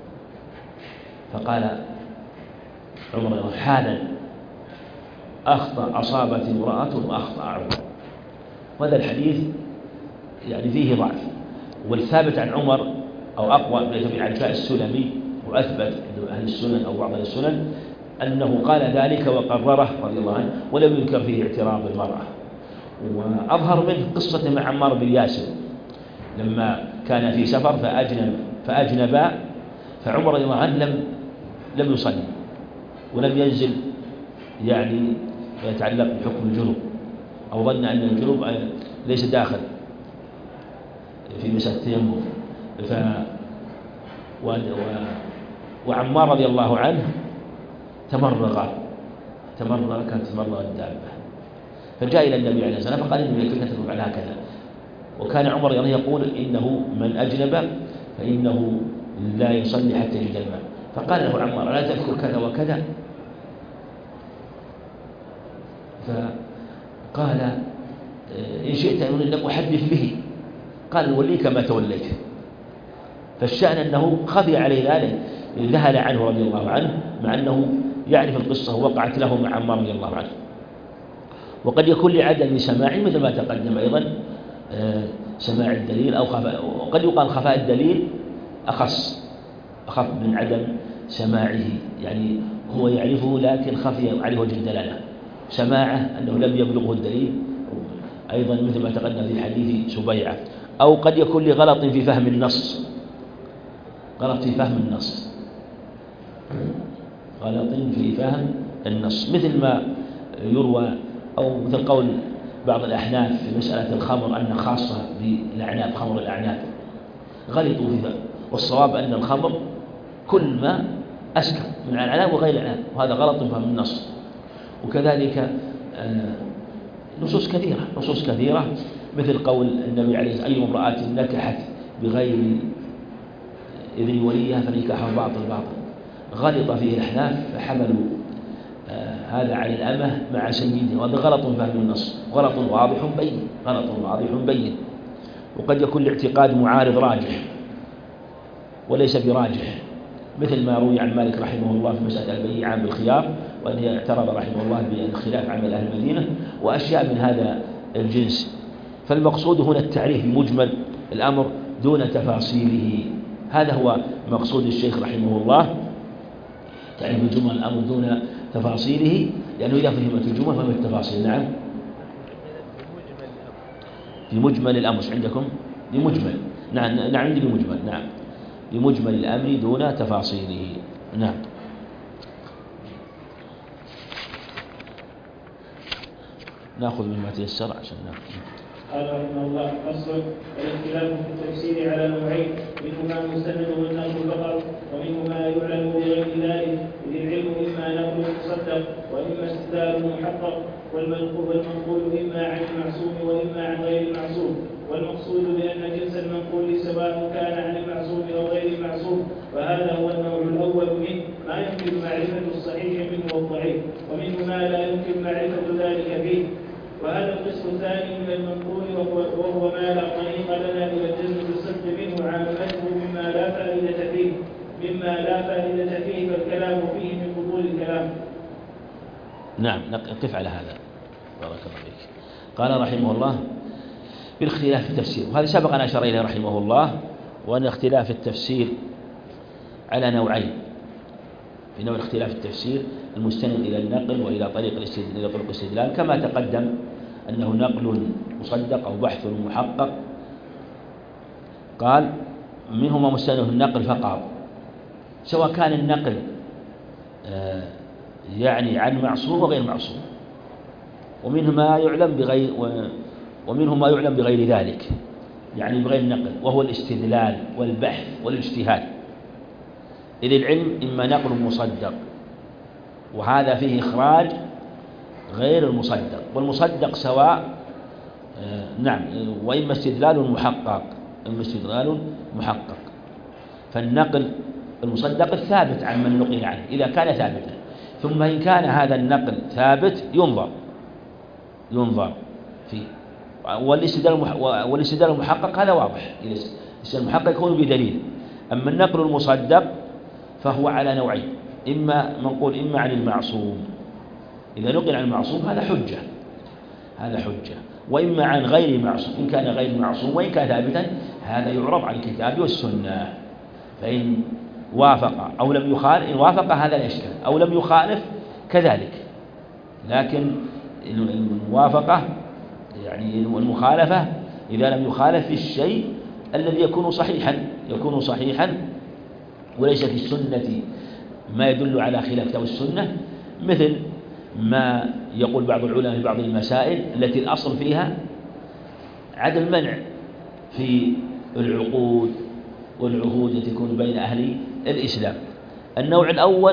فقال عمر حالا أخطأ أصابت امرأة وأخطأ عمر. وهذا الحديث يعني فيه ضعف، والثابت عن عمر أو أقوى من عن السلمي وأثبت عند أهل السنن أو بعض السنن أنه قال ذلك وقرره رضي الله عنه، ولم ينكر فيه اعتراض المرأة. وأظهر منه قصة مع عمار بن ياسر لما كان في سفر فأجنب فأجنبا فعمر رضي الله عنه لم لم يصلي ولم ينزل يعني يتعلق بحكم الجنوب، أو ظن أن الجنوب ليس داخل في مسألة التيمم. ف و... و... وعمار رضي الله عنه تمرغ تمرغ كانت تمرغ الدابة، فجاء إلى النبي عليه الصلاة والسلام فقال إنه كنت تفعل هكذا. وكان عمر يقول إنه من أجنب فإنه لا يصلي حتى يجد الماء. فقال له عمار لا تذكر كذا وكذا، فقال إن شئت أن أحدث به، قال وليك ما توليت. فالشأن أنه خفي عليه ذلك، ذهل عنه رضي الله عنه مع أنه يعرف القصة وقعت له مع عمار رضي الله عنه. وقد يكون لعدم سماع مثل ما تقدم أيضا سماع الدليل أو خفاء، وقد يقال خفاء الدليل أخص أخف من عدم سماعه، يعني هو يعرفه لكن خفي عليه وجه الدلالة، سماعه أنه لم يبلغه الدليل أيضا مثل ما تقدم في حديث سبيعة. أو قد يكون لغلط في فهم النص، غلط في فهم النص غلط في فهم النص مثل ما يروى أو مثل قول بعض الأحناف في مسألة الخمر أن خاصة بالأعناب، خمر الأعناب، غلطوا في ذلك، والصواب أن الخمر كل ما أسكر من الأعناب وغير الأعناب، وهذا غلط في فهم النص. وكذلك نصوص كثيرة نصوص كثيرة مثل قول النبي عليه الصلاة والسلام: أي امرأة نكحت بغير إذن وليها فنكاحها باطل باطل. غلط فيه الأحناف فحملوا آه هذا على الأمة مع سيدها، وهذا غلط في فهم النص، غلط واضح بين غلط واضح بين. وقد يكون الاعتقاد معارض راجح وليس براجح، مثل ما روي عن مالك رحمه الله في مسألة البيع بالخيار، وأن اعترض رحمه الله بالخلاف عمل أهل المدينة وأشياء من هذا الجنس. فالمقصود هنا التعريف بمجمل الأمر دون تفاصيله، هذا هو مقصود الشيخ رحمه الله، تعريف بجمل الأمر دون تفاصيله، لأنه إذا فهمت الجمل فهمت التفاصيل. نعم، بمجمل الأمر عندكم بمجمل، نعم نعم عندي بمجمل، نعم بمجمل الأمر دون تفاصيله. نعم. نأخذ مما تيسر عشان نأخذ. قال رحمه الله: فصل: الاختلاف في التفسير على نوعين، منهما مستند والنقل فقط، ومنهما يعلم بغير ذلك، إذ العلم إما نقل مصدق وإما استدلال محقق، والمنقول إما عن المعصوم وإما عن غير المعصوم، والمقصود بأن جنس المنقول سواء كان عن المعصوم أو غير المعصوم، وهذا هو النوع الأول منه، ما يمكن معرفة الصحيح منه والضعيف، ومنه ما لا يمكن معرفة ذلك فيه. وهذا القسم الثاني من المنقول وهو, وهو ما لا طريق لنا إلى الجزم بالصدق منه عامته مما لا فائدة فيه مما لا فائدة فيه فالكلام فيه من فضول الكلام. نعم، نقف على هذا. بارك الله فيك. قال رحمه الله: بالاختلاف في التفسير، وهذا سبق أن أشار إليه رحمه الله، وأن اختلاف التفسير على نوعين. في نوع اختلاف التفسير المستند إلى النقل وإلى طريق الاستدلال إلى طرق الاستدلال، كما تقدم أنه نقل مصدق أو بحث محقق. قال: منهما مستند النقل فقط، سواء كان النقل آه يعني عن معصوم وغير معصوم، ومنه ما يعلم بغير ومنه ما يعلم بغير ذلك، يعني بغير النقل، وهو الاستدلال والبحث والاجتهاد. إذ العلم إما نقل مصدق، وهذا فيه إخراج غير المصدق، والمصدق سواء آه نعم وإما استدلال محقق إما استدلال محقق. فالنقل المصدق الثابت عن من نقل عنه إذا كان ثابتا، ثم إن كان هذا النقل ثابت ينظر ينظر فيه. والاستدلال المحقق هذا واضح، الاستدلال المحقق يكون بدليل. أما النقل المصدق فهو على نوعين، إما منقول إما عن المعصوم، إذا نقل عن المعصوم هذا حجة هذا حجة وإما عن غير معصوم، إن كان غير معصوم وإن كان ثابتا هذا يعرض على الكتاب والسنة، فإن وافق أو لم يخالف، إن وافق هذا الإشكال، أو لم يخالف كذلك. لكن الموافقة يعني المخالفة إذا لم يخالف في الشيء الذي يكون صحيحا يكون صحيحا وليس في السنة ما يدل على خلاف الكتاب والسنة، مثل ما يقول بعض العلماء في بعض المسائل التي الأصل فيها عدم المنع في العقود والعهود التي تكون بين أهل الإسلام. النوع الأول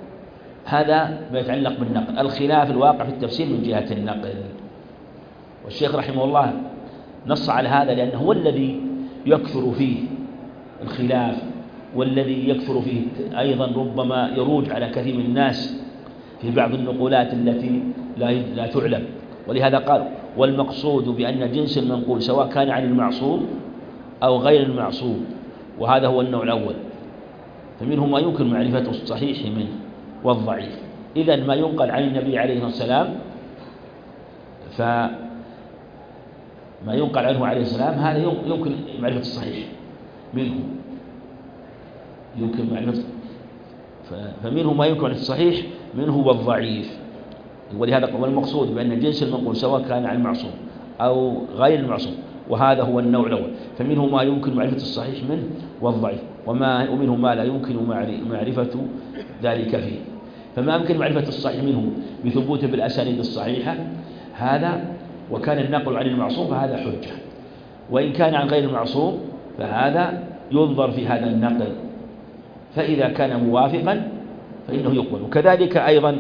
هذا ما يتعلق بالنقل، الخلاف الواقع في التفسير من جهة النقل، والشيخ رحمه الله نص على هذا لأنه هو الذي يكثر فيه الخلاف، والذي يكثر فيه أيضا ربما يروج على كثير من الناس في بعض النقولات التي لا لا تعلم. ولهذا قال: والمقصود بأن جنس المنقول سواء كان عن المعصوم أو غير المعصوم، وهذا هو النوع الأول. فمنه ما يمكن معرفة الصحيح منه والضعيف. إذن ما ينقل عن النبي عليه الصلاة والسلام ما ينقل عنه عليه السلام هذا يمكن معرفة الصحيح منه، يمكن معرفة، فمنه ما يمكن معرفة الصحيح منه والضعيف. ولهذا هو المقصود بأن جنس المنقول سواء كان عن المعصوم أو غير المعصوم، وهذا هو النوع الأول. فمنه ما يمكن معرفة الصحيح منه والضعيف، وما ومنه ما لا يمكن معرفة ذلك فيه. فما يمكن معرفة الصحيح منه بثبوته بالأسانيد الصحيحة هذا، وكان النقل عن المعصوم فهذا حجة. وإن كان عن غير المعصوم فهذا ينظر في هذا النقل، فإذا كان موافقا فإنه يقبل. وكذلك أيضا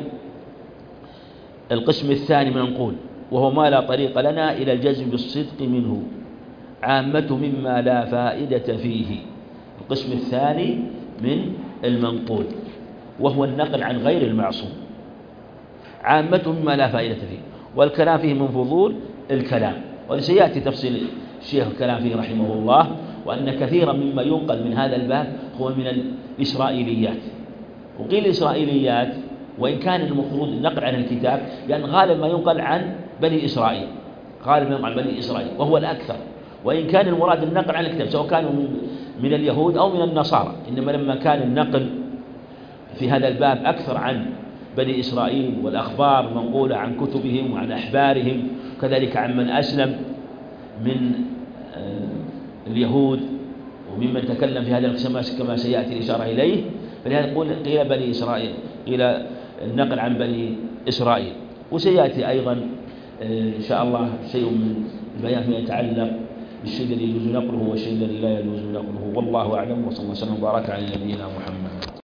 القسم الثاني من المنقول، وهو ما لا طريق لنا إلى الجزم بالصدق منه عامة مما لا فائدة فيه. القسم الثاني من المنقول وهو النقل عن غير المعصوم، عامة مما لا فائدة فيه، والكلام فيه من فضول الكلام، وسيأتي تفصيل الشيخ الكلام فيه رحمه الله، وأن كثيرا مما ينقل من هذا الباب هو من الإسرائيليات. وقيل الإسرائيليات وإن كان المفروض النقل عن الكتاب، لأن غالب ما ينقل عن بني إسرائيل، غالب ما ينقل عن بني إسرائيل وهو الأكثر، وإن كان المراد النقل عن الكتاب سواء كانوا من اليهود أو من النصارى، إنما لما كان النقل في هذا الباب أكثر عن بني إسرائيل والأخبار منقولة عن كتبهم وعن أحبارهم، كذلك عن من أسلم من اليهود وممن تكلم في هذا القسم كما سيأتي الإشارة إليه. فلهذا يقول قيل بني إسرائيل، إلى النقل عن بني إسرائيل. وسيأتي أيضا إن شاء الله شيء من البيان فيما يتعلق بالشيء الذي يجوز نقله والشيء الذي لا يجوز نقله، والله أعلم. وصلى الله وسلم وبارك على نبينا محمد.